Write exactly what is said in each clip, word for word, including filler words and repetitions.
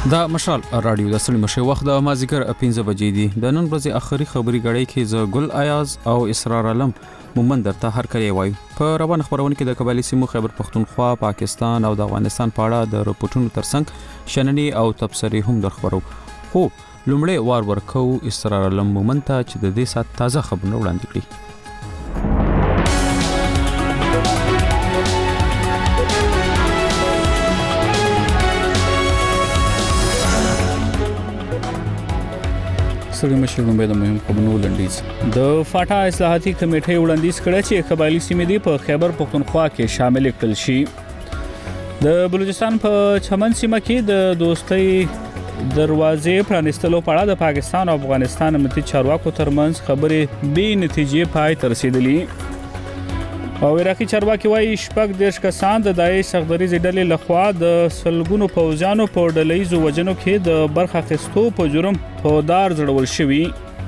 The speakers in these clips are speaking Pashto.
دا مشال رادیو د سړي مشه وخت د مازیګر پنځه بجې دي د نن ورځې اخري خبري غړې کې ز ګل ایاز او اسرار علم مومن درته هر کړی وایي په روان خبرونه کې د قبایلی سیمو خیبر پختونخوا پاکستان او د افغانستان په اړه د رپورټونو ترڅنګ شننې او تبصرې هم درخبرو خو لومړی وار ورکو اسرار علم مومن ته چې د دې سات تازه خبرونه وړاندې کړي. سړي مشر لومړی د مهم خبرونو لنډیز. د فاټا اصلاحاتي کمیټې وړاندیز کړی چې قبایلی سیمې دی په خیبر پختونخوا کې شامل کړل شي. د بلوچستان په چمن سیمه کې د دوستۍ دروازې پرانیستلو په اړه د پاکستان او افغانستان امنیتي چارواکو ترمنځ خبرې بې نتیجې پای ته رسیدلې. او عراقي چارواکي وايي شپږ دېرش کسان د داعش سخدریزې ډلې لخوا د سلګونو پوځیانو په ډلهییزو وژنو کې د برخه اخیستو په جرم په دار ځړول شوي.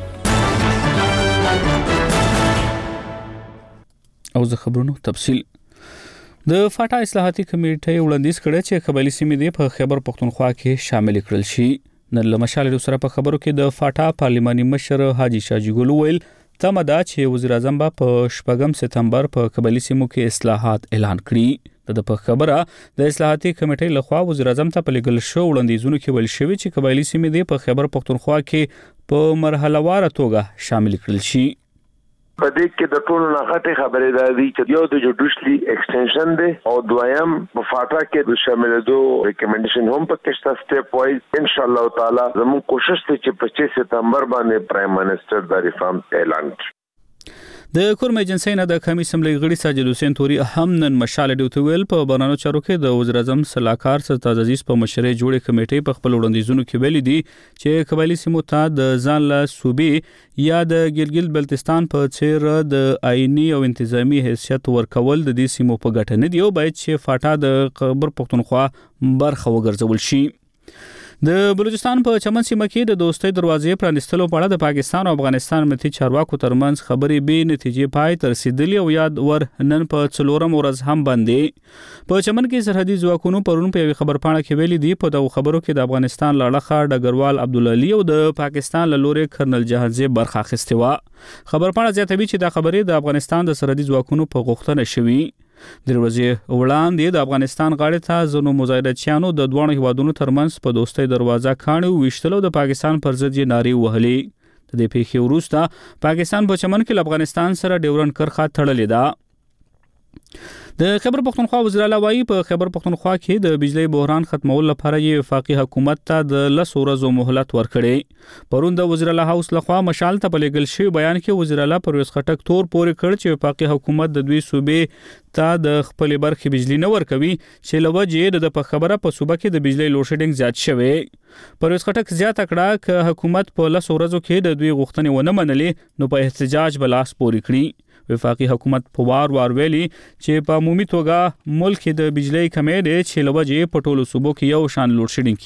او زه خبرونو تفصیل. د فاټا اصلاحاتي کمیټې وړاندیز کړی چې قبایلی سیمې دی په خیبر پختونخوا کې شامل کړل شي. نن له مشال سره په خبرو کې د فاټا پارلماني مشر حاجی شاجي ګل ویل تمه ده چې وزیر اعظم به په شپږم سپتمبر په قبایلی سیمو کې اصلاحات اعلان کړي. د په خبره د اصلاحاتي کمیټې لخوا وزیر اعظم ته په لګل شو وړاندیزونو کې ویل شوی چې قبایلی سیمې دی په خیبر پختونخوا کې په مرحله وار توګه شامل کړل شي. په دې کې د ټولو نه غټه خبره ده چې یو د جوډیشلی ایکسټنشن دی او دویم په فاټا کې د شاملېدو ریکمنډیشن هم په کېشته سټیپ وایز ان شاء الله تعالی زموږ کوشش دی چې پچیس سپتمبر باندې پرایم منسٹر د ریفارم اعلان کړي. د کورم ایجنسی نه د قومي اسمبلی غړي ساجد حسین توري هم نن مشال ډیوته ویل په بهرنیو چارو کې د وزیر اعظم صلاحکار سرتاج عزیز په مشرۍ جوړې کمیټې په خپل وړاندیزونو کې ویلي دي چې قبایلی سیمو ته د ځان له صوبې یا د ګلګل بلتستان په څیر د آئینی او انتظامی حیثیت ورکول د دې سیمو په ګټه نه دی او باید چې فاټا د خیبر پختونخوا برخه وګرځول شي. د بلوچستان په چمن سیمه کې د دوستۍ دروازې پرانیستلو په اړه د پاکستان او افغانستان امنیتي چارواکو ترمنځ خبرې بې نتیجې پای ته رسیدلې او یاد ور نن په څلورم ورځ هم باندې په چمن کې سرحدي ځواکونو پرون په یوه خبرپاڼه کې ویلي دي په دغه خبرو کې د افغانستان لاړخه ډګروال عبدالعلی او د پاکستان له لوري کرنل جهانزی برخه اخیستې وه. خبرپاڼه زیاتوي چې دا خبرې د افغانستان د سرحدي ځواکونو په غوښتنه شوي. د ورځې وړاندې د افغانستان غاړې ته ځینو مظاهرچیانو د دوه هیوادونو ترمنځ په دوستۍ دروازه کاڼي ویشتلو د پاکستان پر ضد یې نارې وهلې. د دې پیښې وروسته پاکستان په چمن کې له افغانستان سره ډیورنډ کرښه تړلې ده. د خیبر پختونخوا وزیر اعلی وايي په خیبر پختونخوا کې د بجلی بحران ختمولو لپاره یې وفاقي حکومت ته د لس ورځو مهلت ورکړی. پرون د وزیر اعلی هاوس لخوا مشال ته په لګل شوی بیان کې وزیر اعلی پرویز خټک تور پورې کړ چې وفاقي حکومت د دوی صوبې ته د خپل برخې بجلی نه ورکوي چې لوجه د په خبره په صوبه کې د بجلی لوډ شیډینګ زیات شوی. پرویز خټک زیاته کړه چې حکومت په لس ورځو کې د دوی غوښتنې ونه منلې نو په احتجاج بلاس پورې کړی. وفاقي حکومت په وار وار ویلي چې په عمومي توګه ملک د بجلی کمې دی چې لوجه په ټولو صوبو کې یو شان لوډ شیډینګ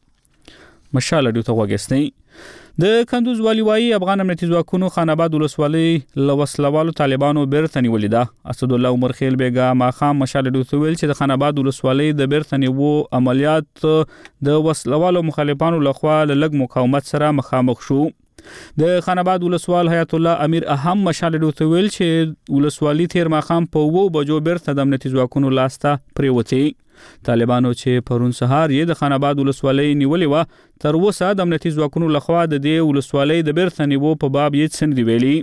کیږي. مشال ډیوته وګستئ. د کندوز والی وايي افغان امنیتي ځواکونو خان آباد ولسوالۍ له وسلوالو طالبانو بیرته نیولې ده. اسد الله عمر خیل بیګا ماخام مشال ډیوته ویل چې د خان آباد ولسوالۍ د بیرته نیولو عملیات د وسلوالو مخالفانو لخوا له لږ مقاومت سره مخامخ شو. د خان آباد ولسوال حیات الله امیر اهم مشال ډیوته ویل چې ولسوالي تیر ماخام په وو بجو بیرته د امنیتي ځواکونو لاسته پریوتي. طالبانو چې پرون سهار یې د خان آباد ولسوالۍ نیولې و تر اوسه د امنیتي ځواکونو لخوا د دې ولسوالۍ د بیرته نیولو په باب هیڅ څه نه دی ویلي.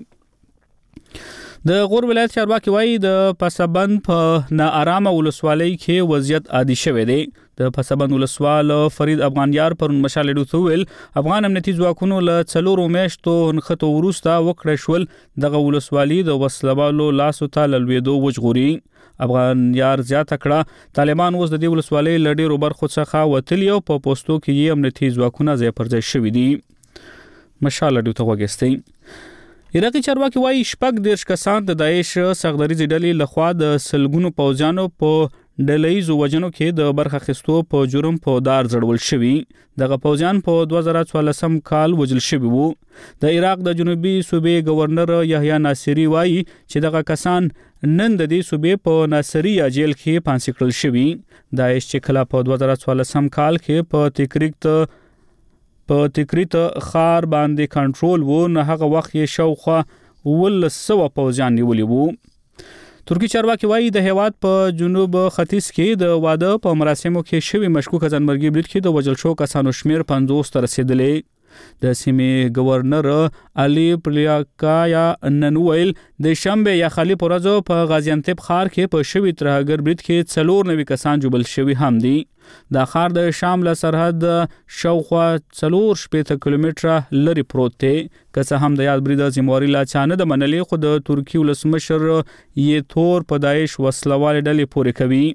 د غور ولایت چارواکي وايي د پسابند په ناارامه ولسوالۍ کې وضعیت عادي شوی دی. د پسابند ولسوال فرید افغانیار پرون مشال ډیوته ویل افغان امنیتي ځواکونو له څلورو میاشتو نښتو وروسته وکړی شول دغه ولسوالي د وسلوالو لاسو ته له لوېدو وژغوري. افغانیار زیاته کړه طالبان اوس د دې ولسوالۍ له ډېرو برخو څخه وتلي او په پوستو کې یې امنیتي ځواکونه ځای پر ځای شوي دي. مشال ډیوته وګستئ. عراقي چارواکي وايي شپږ دېرش کسان د داعش سخدریزې ډلې لخوا د سلګونو پوځیانو په ډلهییزو وژنو کې د برخه اخیستو په جرم په دار ځړول شوي. دغه پوځیان په دوه زره څوارلسم کال وژل شوي وو. د عراق د جنوبي صوبې گورنر یحیی ناصری وايي چې دغه کسان نن د دې صوبې په ناصریا جیل کې پانسي کړل شوی. داعش چې کله په دوه زره څوارلسم کال کې په تکریت په تکریت خار باندې کنټرول وو، نه هغه وخت یې شاوخوا ولس سوه پوځیان نیولي وو. ترکی چارواکي وایي د هیواد په جنوب ختیځ کې د واده په مراسمو کې شوی مشکوک ځانمرګي برید کې د وژل شو کسانو شمیر پنځوس ته رسیدلی. د سیمې گورنر علي پلیاکایا نن ویل د شنبه یا خالی پرځو په غازی انتب ښار کې په شوی ترهګر برید کې څلور نوي کسان جوړل شوی هم دي. دا ښار د شام له سرحد شاوخوا څلور شپېته کیلومتره لري پروت دی. که څه هم د یاد برید ذمہواري لا چا نه د منلې، خو د ترکي ولسمشر یې تور په داعش وسلوال ډلې پورې کوي.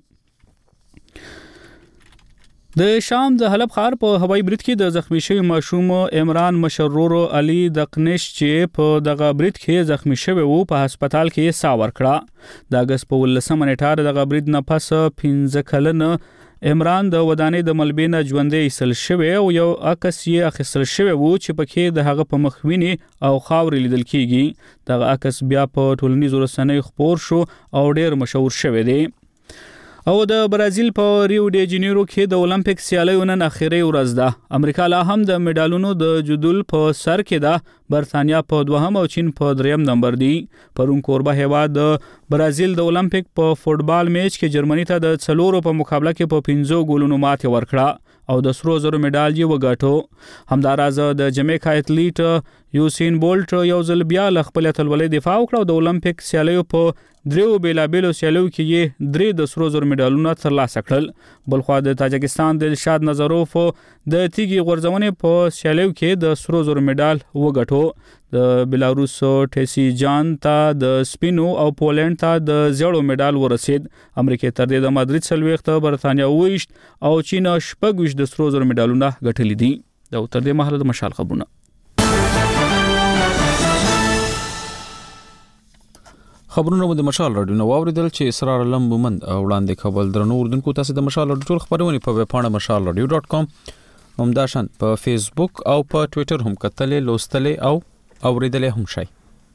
د شام د حلب ښار په هوایي برید کې د زخمی شوی ماشوم عمران مشرور علي دقنش چې په دغه برید کې زخمی شوی وو په هسپتال کې سا ورکړه. د اگست په ولسمه نیټه دغه برید نه پس پنځه کلن عمران د ودانۍ د ملبې نه ژوندی ایستل شوی او یو عکس یې اخیستل شوی وو چې پکې د هغه په مخ وینې او خاورې لیدل کیږي. دغه عکس بیا په ټولنیزو رسنیو خپور شو او ډیر مشهور شوی دی. او د برازیل په ریو ډی جنیرو کې د اولمپیک سیالیو نن اخیری ورځ ده. امریکا لا هم د میډالونو د جدول په سر کې ده، برتانیا په دوهم او چین په دریم نمبر دي. پرون کوربه هیواد د برازیل د اولمپیک په فوتبال میچ کې جرمني ته د څلورو په مقابله کې په پنځو ګولونو ماتې ورکړه او د سرو زرو میډال یې وګاټو. همداراز د جمیکا اتلیټ یوسین بولټ یو ځل بیا له خپل اتلولۍ دفاع وکړه او د اولمپیک سیالیو په دریو بیلابیلو سیالیو کې یې درې د سرو زرو میډالونه ترلاسه کړل. بلخوا د تاجکستان د الشاد نظروف د تیږې غورځونې په سیالیو کې د سرو زرو میډال وګټو. د بلاروس ټیسی جان ته د سپینو او پولند ته د زیړو میډال ورسید. امریکا تر دې د مادرید څلوېښت، برتانیا اوویشت او چین شپږ ویشت د سرو زرو میډالونه ګټلي دي. دا تر دې مهاله د مشال خبرونه. خبرونه مو د مشال رادیو نو واوریدل چې اسرار علم مومند وړاندې کول درنو اردوونکو تاسو د مشال رادیو ټول خبرونه په ویب پاڼه مشال رادیو ډاٹ کام همداشان په فیسبوک او په ټوئیټر هم کتلې لوستلې او اوریدلې هم شي.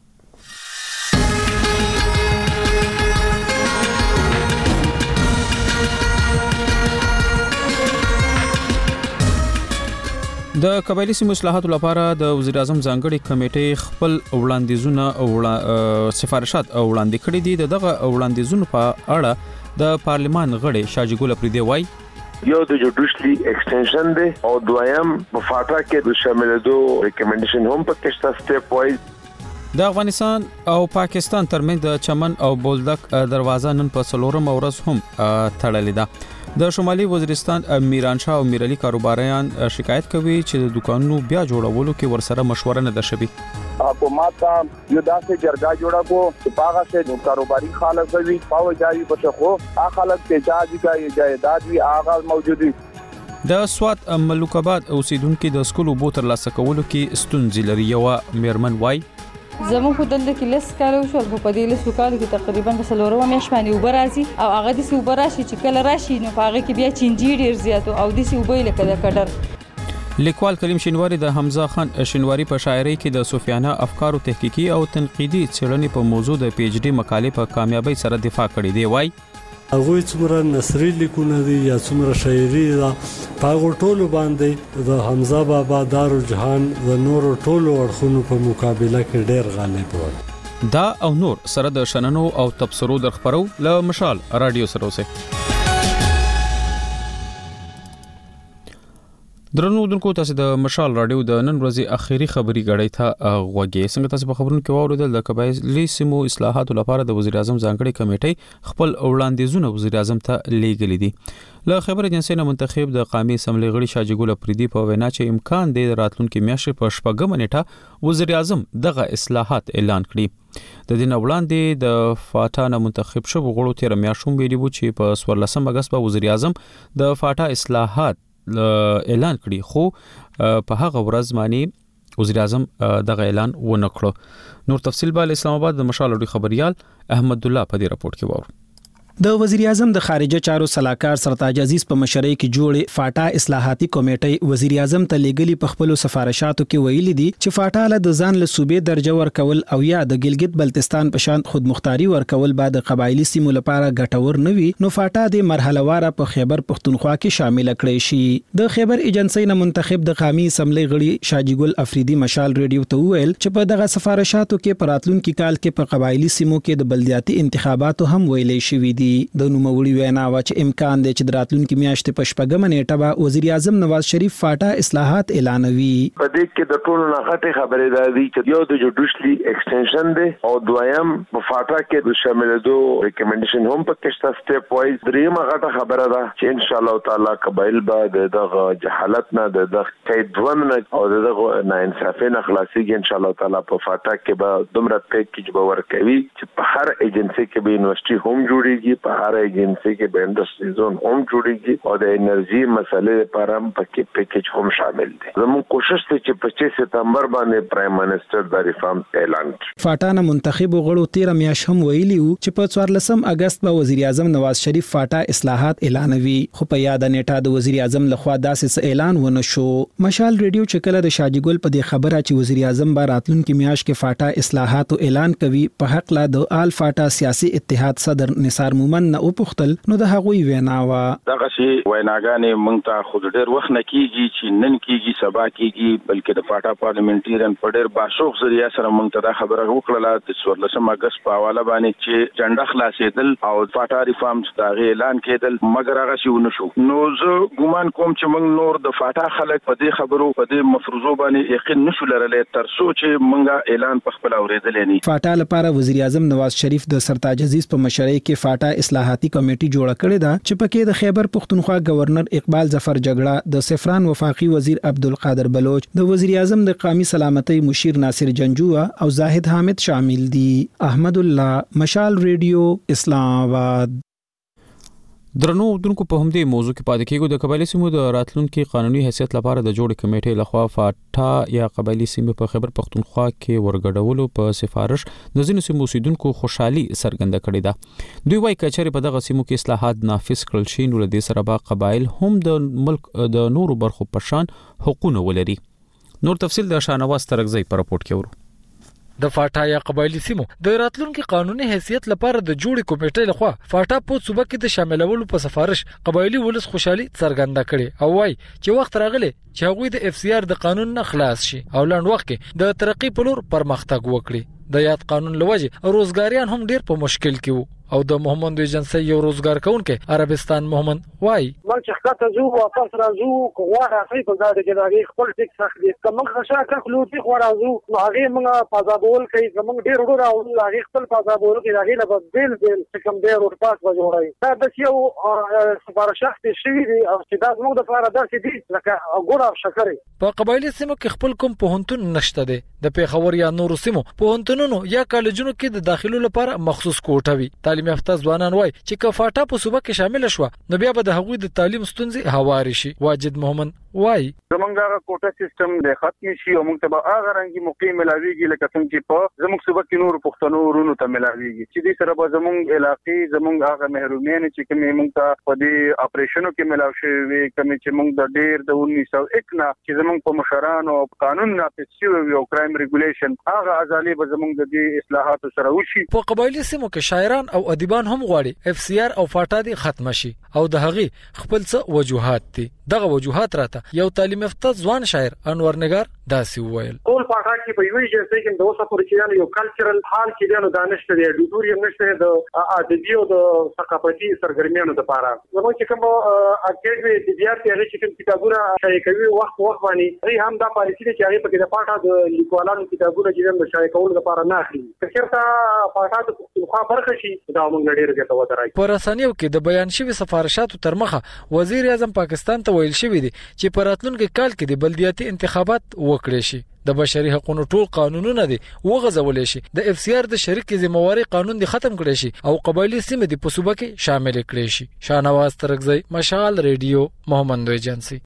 د قبایلی سیمو اصلاحاتو لپاره د وزیر اعظم ځانګړي کمیټې خپل وړاندیزونه او سفارشات وړاندې کړي دي. دغه وړاندیزونو په اړه د پارلمان غړي شاجي ګل پردي وایي یو د جوډیشلی ایکسټنشن دی او دویم په فاټا کې د شاملېدو ریکمنډیشن هم په کې شته سټیپ وایز. د افغانستان او پاکستان ترمنځ د چمن او بولدک دروازه نن په څلورم ورځ هم تړلې ده. د شمالي وزیرستان میرانشاه او میرعلی کاروباریان شکایت کوي چې د دکانونو بیا جوړولو کې ورسره مشوره نه ده شوی. حکومت یو داسې جرګه جوړه کو چې پاغه سے کاروباری خالص وي پاو جایي بشخو ا خلک ته جاجي کوي جایداد وی اغاز موجودي. د سوات ملوکآباد اوسیدونکو د سکول بوتر لاسه کولو کې ستونزې لري. یو میرمن وای زمو خو دلته کې لس کالو شو په دې لس کالو کې تقریبا په سلورمه میاشت باندې وبرازي او هغه د سی وبراشي چې کله راشي نو هغه کې بیا چینجی ډیر زیات او د سی وبې لکه د کډر. لیکوال کریم شینواری د حمزه خان شینواری په شاعرۍ کې د صوفیانه افکارو تحقیقي او تنقیدي څېړنې په موضوع د پی ایچ ډي مقالې په کامیابی سره دفاع کړې دی. وای هغه څومره نثري لیکونه دي یا څومره شاعري ده په ټولو باندې د حمزه بابا دارالجهان د نورو ټولو اړخونو په مقابله کې ډېر غالب و. دا او نور سره د شننو او تبصرو در خبرو له مشال رادیو سره اوسه. درنو دونکو تاسو د مشال رادیو د نن ورځې اخیری خبري غړې ته غوږی څنګه تاسو په خبرونو کې واوریدل د قبایلی سیمو اصلاحاتو لپاره د وزیر اعظم ځانګړي کمیټې خپل وړاندیزونه وزیر اعظم ته لیږلي دي. له خبر ایجنسی نه منتخب د قومي اسمبلی غړي شاجي ګل پردي په وینا چې امکان دی راتلونکي میاشتې په شپږم نیټه وزیر اعظم دغه اصلاحات اعلان کړي. د دین وړاندې د فاټا نه منتخب شو غړو تیر میاشتوم ویلي وو چې په څوارلسم اگست په وزیر اعظم د فاټا اصلاحات اعلان کړي، خو په هغه ورځ باندې وزیر اعظم دغه اعلان ونه کړ. نور تفصیل به اسلام آباد د مشال اډو خبريال احمد الله په دې راپورټ کې وره. د وزیر اعظم د خارجه چارو صلاحکار سرتاج عزیز په مشرۍ کې جوړې فاټا اصلاحاتي کمیټې وزیر اعظم ته لیږلي په خپل سفارشاتو کې ویلي دي چې فاټا له د ځان له صوبې درجه ورکول او یا د ګلګت بلتستان په شان خودمختاري ورکول بعد قبایلی سیمو لپاره ګټور نه وي نو فاټا د مرحله واره په خیبر پښتونخوا کې شامل کړي شي د خیبر ایجنسی نه منتخب د قومي اسمبلی غړي شاجګل افریدي مشال ریډیو ته ویل چې په دغه سفارشاتو کې پراتلونکو کال کې په قبایلی سیمو کې د بلدیاتي انتخاباتو هم ویلې شوې دي د نوموړي وینا وا چې امکان دی چې د راتلونکو میاشتې په شپږمه نیټه به وزیر اعظم نواز شریف فاټا اصلاحات اعلانوي په دې کې د ټولو نه غټه خبره ده چې یو د جوډیشلی ایکسټنشن دی او دویم په فاټا کې د شاملېدو ریکمنډیشن هم په کې شته سټیپ وایز دریمه غټه خبره ده چې ان شاء الله تعالی قبایل به دغه جهالت نه د قیدون نه او دغه ناانصافۍ نه خلاصيږي ان شاء الله تعالی په فاټا کې به دومره پیکیج به ورکوي چې په هر ایجنسی کې به یونیورسيټي هم جوړیږي په هر ایجنسی کې به انډستری زون هم جوړیږي او د انرژي مسلې لپاره هم پکې پیکیج هم شامل دي زموږ کوشش دی چې پچیس سپتمبر باندې پرایم منسٹر د ریفارم اعلان کړي فاټا نه منتخب غړو تیر میاشت هم ویلي وو چې په څوارلسم اگست به وزیر اعظم نواز شریف فاټا اصلاحات اعلانوي خو په یاد نیټه د وزیر اعظم لخوا داسې اعلان ونه شو مشال ریډیو چې کله د شاجګل په دې خبره چې وزیر اعظم به راتلونکي میاشت کې فاټا اصلاحات اعلان کوي په حق لا د آل فاټا سیاسي اتحاد صدر نثار مومن نه وپختل نو د هغوی وینا وا دغه شی ویناګانې مونږ ته خود ډېر وخت نه کیږي چې نن کیږي سبا کیږي بلکې د فاټا پارلیمنټریان په ډېر باشوخ ذریعہ سره مونږ ته دا خبره وکړه د څوارلسم اگست په حواله باندې چې جنډه خلاصېدل او فاټا ریفارمز دا اعلان کېدل مګر هغه شی ونه شو نو زه ګومان کوم چې مونږ نور د فاټا خلک په دې خبرو په دې مفروضو باندې یقین نشو لرلی تر څو چې مونږه اعلان په خپل اورېدلې نه فاټا لپاره وزیر اعظم نواز شریف د سرتاج عزیز په مشرۍ کې فاټا اصلاحاتي کمیټه جوړه کړې ده چې پکې د خیبر پښتونخوا گورنر اقبال ظفر جګړه د سفران وفاقي وزیر عبدالقادر بلوچ د وزیر اعظم د قومي سلامتۍ مشیر ناصر جنجوه او زاهد حامد شامل دي احمد الله مشال ریډیو اسلام آباد درنو دونکو په همدې موضوع کې پاتې کېږو د قبایلی سیمو د راتلونکي قانوني حیثیت لپاره د جوړې کمیټې لخوا فاټا یا قبایلی سیمې په خیبر پښتونخوا کې ورګډولو په سفارش د ځینو سیمو اوسیدونکو خوشحالي څرګنده کړې ده دوی وايي کچېرې په دغه سیمو کې اصلاحات نافذ کړل شي نو له دې سره به قبایل هم د ملک د نورو برخو په شان حقوقونه ولري نور تفصیل د شاهنواز ترکزی په راپورټ کې ورو د فاټا یا قبایلی سیمو د راتلونکي قانوني حیثیت لپاره د جوړې کمیټې لخوا فاټا په صوبه کې د شاملولو په سفارش قبایلی ولس خوشحالي څرګنده کړي او وايي چې وخت راغلی چې هغوی د اف سی آر د قانون نه خلاص شي او لاند وخت کې د ترقی په لور پرمختګ وکړي د یاد قانون لوجه روزګاریان هم ډیر په مشکل کې وو او د محمد ایجنسی یو روزګار کونکي عربستان محمد وای مل چې خاطر زو واپس راځو کوه راځي په ځای کې دا خپل ټیک سخت دي کوم خشا کخلو دي خو راځو نو هغه موږ پازابول کوي زموږ ډیر ورو راو هغه خپل پازابول کې هغه له بیل بیل کوم ډیر ور پاس وځوړای دا د یو سفارشات شي دي او چې دا موږ د فار داسې دي لکه ګوراب شکرې په قبایلی سیمو کې خپل کوم پوهنتون نشته دي د پیښور یا نورو سیمو پوهنتونونو یا کالجونو کې د داخلو لپاره مخصوص کوټه وي تعلیم یافته ځوانان وای چې کفاټا په صوبه کې شامل شو نو بیا به د هغوی د تعلیم ستونزې هواري شي واجد محمد وای زمونږه کوټه سیستم د ختم شي او موږ ته هغه رنګي موقع ملاويږي لکه څنګه چې په زموږ صوبه کې نور پښتنو ورونو ته ملاويږي چې دې سره به زموږ علاقې زموږ هغه محرومین چې کوم موږ ته په دې اپریشنو کې ملاو شوی وي کوم چې موږ د ډیر د انیس سو یک نه چې زموږ په مشرانو او قانون نافذ شوی او کرایم ریګولیشن هغه ازالي به زموږ د دې اصلاحاتو سره وشي په قبایلی سیمو کې شاعران او ادیبان هم غواړي اف سی آر او فاټا دي ختم شي او د هغه خپل څه وجوهات دي دغه وجوهات راته یو تعلیم یافته ځوان شاعر انور نگار داسي وویل ټول پاټا کې په یوې ځای کې د اوسه پورې چې یو کلچرل حال کې دی نو دانش ته دی ډیټوریم نشته د ادبي او د ثقافتي سرګرمیانو لپاره زموږ چې کوم اکیډمي د بیا په هغه چې کوم کتابونه شایع کوي وخت وخت باندې ری هم دا پالیسي چې هغه په کې د پاټا د لیکوالانو کتابونه چې د شایع کول لپاره نه اخلي کچېرته پاټا د پښتونخوا برخه شي دا موږ ډېر ګټه ودرای په رسنیو کې د بیان شوی سفارشاتو تر مخه وزیر اعظم پاکستان ته ویل شوی دی چې په راتلونکي کال کې د بلدیاتي انتخابات وکړي شي د بشري حقوقو ټول قانونونه دي وغځول شي د اف سی آر د شریک ذمہواری قانون دی ختم کړي شي او قبایلی سیمې د پسوبه کې شامل کړي شي شاهنواز ترکزی مشال ریډیو محمد ایجنسی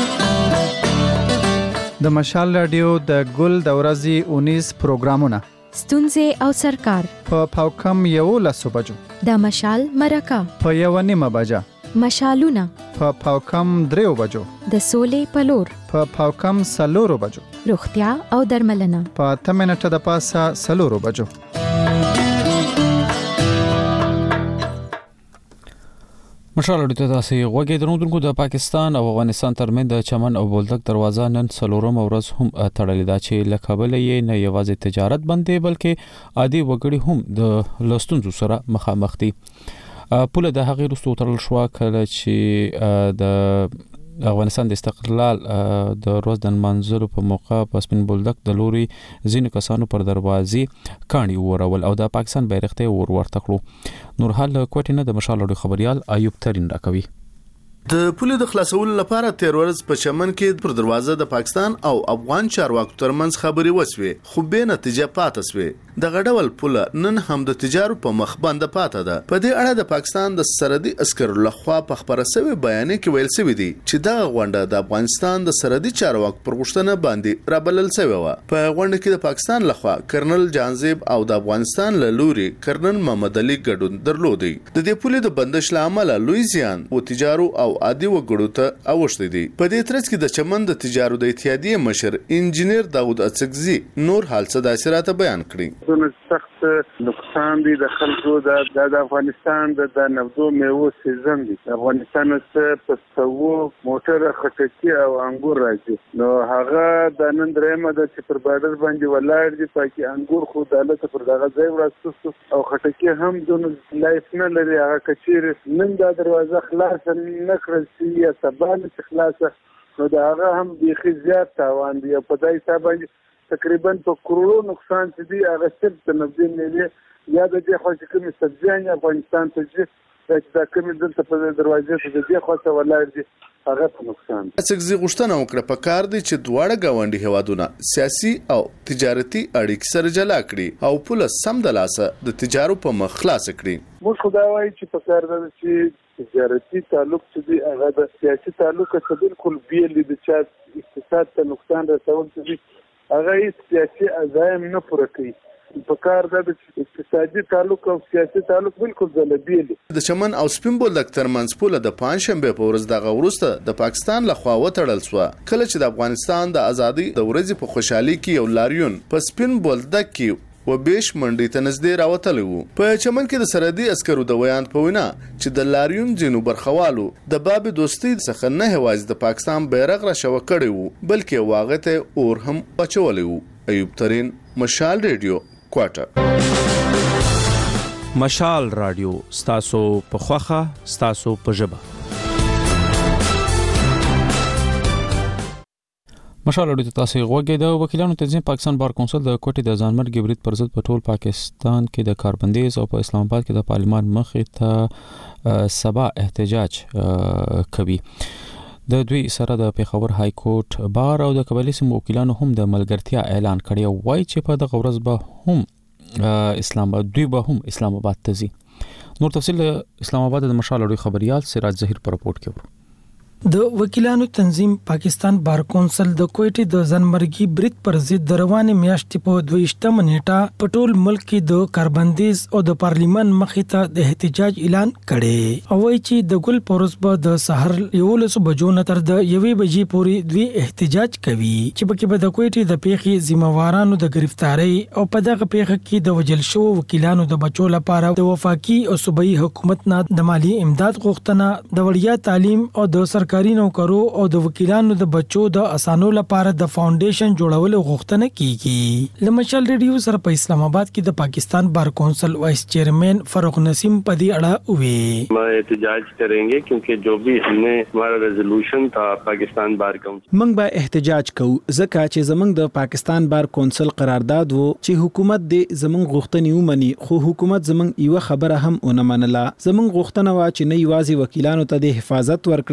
د مشال رادیو د ګل د ورځې اونیس پروګرامونه ستونزې او سرکار په پاوکم یو لسو بجو د مشال مرکه په یو نیمه بجه مشالونه په پاوکم دریو بجو د سولې پلور په پاوکم سلورو بجو روغتیا او درملنه په اته منټه د پاسه سلورو بجو. مشال اړیته تاسو غوږی درنونکو د پاکستان او افغانستان ترمنځ د چمن او بولدک دروازه نن څلورم ورځ هم تړلې ده چې له کابل یې نه یوازې تجارت بندې بلکې عادي وګړي هم د لستونزو سره مخامخ دي. پوله د هغې وروسته تړل شوه کله چې د افغانستان د استقلال د ورځ د نمانځلو په موقع په سپین بولدک د لوري ځینو کسانو پر دروازې کاڼي ورول او د پاکستان بیرغ ته ور ورته کړو. نورحال کوټینه د مشال اړو خبريال ایوب ترين راکوي. د پولې د خلاصولو لپاره تیر ورځ په چمن کې پر دروازه د پاکستان او افغان چارواکو ترمنځ خبري وسوي خو به نتیجه پاتې سوې. د غډول پوله نن هم د تجارت په مخ بند پاتې ده. په دې اړه د پاکستان د سرحدي عسکرو لخوا په خبره سوي بیان کې ویل سوي دي چې دا غونډه د افغانستان د سرحدي چارواکو پر غوښتنه باندې رابلل سوي و. په غونډه کې د پاکستان لخوا کرنل جانزیب او د افغانستان له لوري کرنل محمد علي ګډون درلودي. د دې پولې د بندش لامل لوی زیان او تجارو او عادي وګړو ته اوښتي دي. په دې ترڅ کې د چمن د تجارت د اتحادیې مشر انجینیر داوود اڅکزي نور حال څه داسراته بیان کړی. دونه سخت نقصان دي د خلکو د افغانستان د نفتو میوو سیزن دي. افغانستان څخه په سوو موټر خټکی او انګور راځي. نو هغه د نن درېمه د چې پر بارډر باندې ولاړ دي پاکي انګور خو دالته پر دغه ځای ورسته او خټکی هم دونه لایف نه لري. هغه کچیر نن د دروازه خلاص نه کړل یا سبا نه خلاصه نو دا هغه هم بيخي زیات تاوان دی. په دای حساب تقریبا په کروڑو نقصان چې دی هغه صرف د نبض نه یا د دې خو چې کوم سبزیان افغانستان ته چې دا کوم دلته په دروازه ته د دې خو ته ولاړ دي هغه په نقصان. اڅکزي غوښتنه وکړه په کار دي چې دواړه گاونډي هوادونه سیاسي او تجارتي اړیکې سره جلا کړي او پوله سم د لاسه د تجارت په مخ خلاص کړي. موږ خدای وایي چې په کار ده چې تجارتي تعلق چې دی هغه د سیاسي تعلق څخه بالکل بیل دي چې اقتصاد ته نقصان رسول دي هغه سیاسي عزایم نه پوره کوي. په کار ده چې اقتصادي تعلق او سیاسي تعلق بالکل ځلبي دي. د چمن او سپین بولدک ترمنځ پوله د پنځشنبه په ورځ دغه وروسته د پاکستان لخوا وتړل شو کله چې د افغانستان د ازادي د ورځې په خوشحالي کې یو لاریون په سپین بولدک کې و بیش منډي ته نږدې راوتلی وو. په چمن کې د سرحدي عسکرو د ویان په وینا چې د لاریون ځینو برخوالو د باب دوستۍ څخه نه هوایز د پاکستان بیرغ را شو کړی وو بلکې واغه ته اور هم بچولی وو. ایوب ترين مشال ریډیو کوټه. مشال رادیو ستاسو په خوخه ستاسو په ژبه. مشال اړیته تاسو غوږی د وکیلانو تنظیم پاکستان بار کونسل د کوټې د ځانمرګي برید پر ضد په ټول پاکستان کې د کاربندیز او په اسلام آباد کې د پارلیمان مخې ته سبا احتجاج کوي. د دوی سره د پیښور های کورټ بار او د قبایلی سیمو وکیلانو هم د ملګرتیا اعلان کړی او وایي چې په دغه ورځ به هم اسلام آباد دوی به هم اسلام آباد ته ځي. نور تفصیل اسلام آباد د مشال اړوي خبريال سراج ظهیر پر رپورت کې ورو. د وکیلانو تنظیم پاکستان بار کونسل د کوټې د ځانمرګي برید پر ضد د روانې میاشتې په دویشتمه نیټه په ټول ملک کې د کاربندیز او د پارلیمان مخې ته د احتجاج اعلان کړي او وایي چې د ګل پورس په د سحر یولس بجو نه تر د یوې بجې پورې دوی احتجاج کوي چې پکې به د کوټې د پیښې ذمہوارانو د گرفتاری او په دغه پیښه کې د وجل شو وکیلانو د بچو لپاره د وفاقي او صوبایي حکومت نه د مالی امداد غوښتنه د وړیا تعلیم او د سرکاري نوکرو او د وکیلانو د بچو د اسانو لپاره د فاونډیشن جوړولو غوښتنه کیږي. لمشل ریډیو سره په اسلام آباد کې د پاکستان بار کونسل وائس چیئرمین فاروق نسیم په دې اړه وی ما احتجاج کरेंगे क्योंकि जो भी हमने हमारा रेजोल्यूशन था पाकिस्तान बार काउंसिल موږ به احتجاج کوو ځکه چې زموږ د پاکستان بار کونسل قرارداد وو چې حکومت دې زموږ غوښتنې ومني خو حکومت زموږ یو خبره هم ونه منله. زموږ غوښتنه وا چې نه یوازې وکیلانو ته د حفاظت ورکړي شي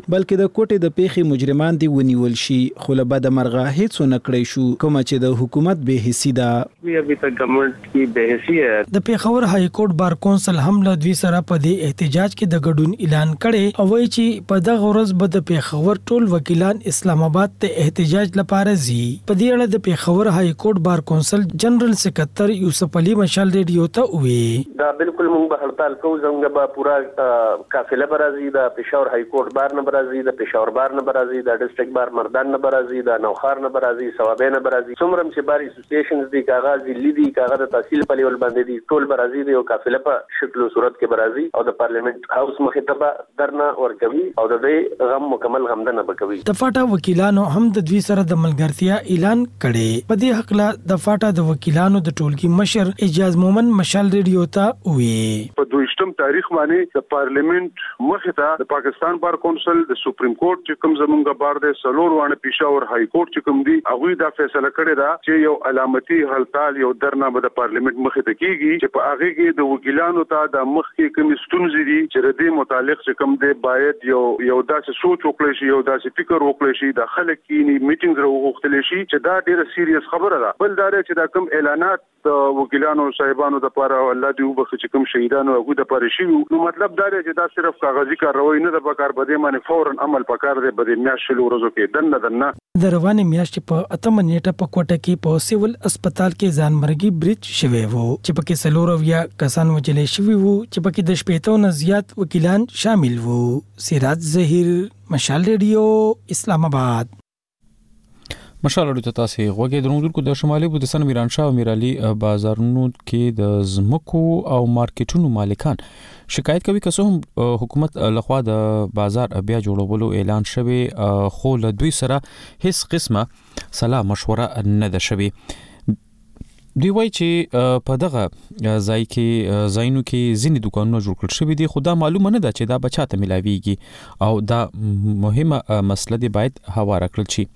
بلکې د کوټې د پیښې مجرمان دی ونیول شي. خو له بده مرغه هیڅ ونه کړی شو کوم چې د حکومت به حصي ده. ابھی تک گورنمنٹ کی بے حسی ہے. د پیښور های کورټ بار کونسل هم له دوی سره په دې احتجاج کې د ګډون اعلان کړي او وایي چې په دغه ورځ به د پیښور ټول وکیلان اسلام آباد ته احتجاج لپاره ځي. په دې اړه د پیښور های کورټ بار کونسل جنرال سکرټر یوسف علي مشال ریډیو ته وی دا بالکل موږ به هړتال کوو زموږ به پورا قافله برازي د پیښور های کورټ بار نه برازي د پیښور بار نه برازي د ډیسټریکټ بار مردان نه برازي د نوخار نه برازي ثوابه نه برازي څومره چې بار اسوسییشنز دي کاغذ لیدي کاغذ د تحصیل په لیول باندې دي ټول برازي دی او قافله په شکل او صورت کې برازي او د پارلیمنت هاوس مخاطبه درنه ورکوي او د دې غم مکمل غمدنه بکوي. د فاټا وکیلانو هم د دوی سره د ملګرتیا اعلان کړي. په دې حق لا د فاټا د وکیلانو د ټولګي مشر اجاز مومن مشال ریډیو ته وی په دویشتم تاریخ باندې د پارلیمنت مخته د پاکستان بار کونسل د سپریم کورټ چې کوم زمونږ بار د سلور وانه پیښور های کورټ چې کوم دی هغه دا فیصله کړې ده چې یو علامتي هلتال یو درنه د پارلیمنت مخته کیږي چې په هغه کې د وکیلانو ته د مخ کې کوم ستونزې دي چې ردی متعلق چې کوم دی باید یو یو داسې سوچ وکړي شي یو داسې فکر وکړي شي د خلک کینی میټینګز راوغختل شي چې دا ډیره سیریس خبره ده. بل دا چې دا کوم اعلانات د وکیلانو صاحبانو د لپاره الله دې وبخښي چې کوم شهیدانو هغه د لپاره شي نو مطلب دا دی چې دا صرف کاغذي کاروي نه د پکار بده باندې فورا عمل پکار دی بده میاشلو ورځو کې دنه دنه د روانې میاشتې په اتمه نیټه په کوټه کې په سیول هسپتال کې ځانمرګي برج شوی وو چې پکې سلورویا کسان وجلې شوی وو چې پکې د شپېتو نه زیات وکیلان شامل وو. سراج ظهیر مشال ریډیو اسلام آباد. مشال ورته تاسو غوږی درنونکو د شمالي بودستان میرانشاه او میرعلي بازارونو کې د زمکو او مارکیټونو مالکان شکایت کوي که څه هم حکومت لخوا د بازار بیا جوړولو اعلان شوی خو له دوی سره هیڅ قسمه صلاح مشوره نه ده شوی. دوی وایي چې په دغه ځای کې ځایونو کې ځینې دوکانونه جوړ کړل شوي دي خو دا معلومه نه ده چې دا به چاته ملاویږي او دا مهمه مسله دی باید هواره کړل شي.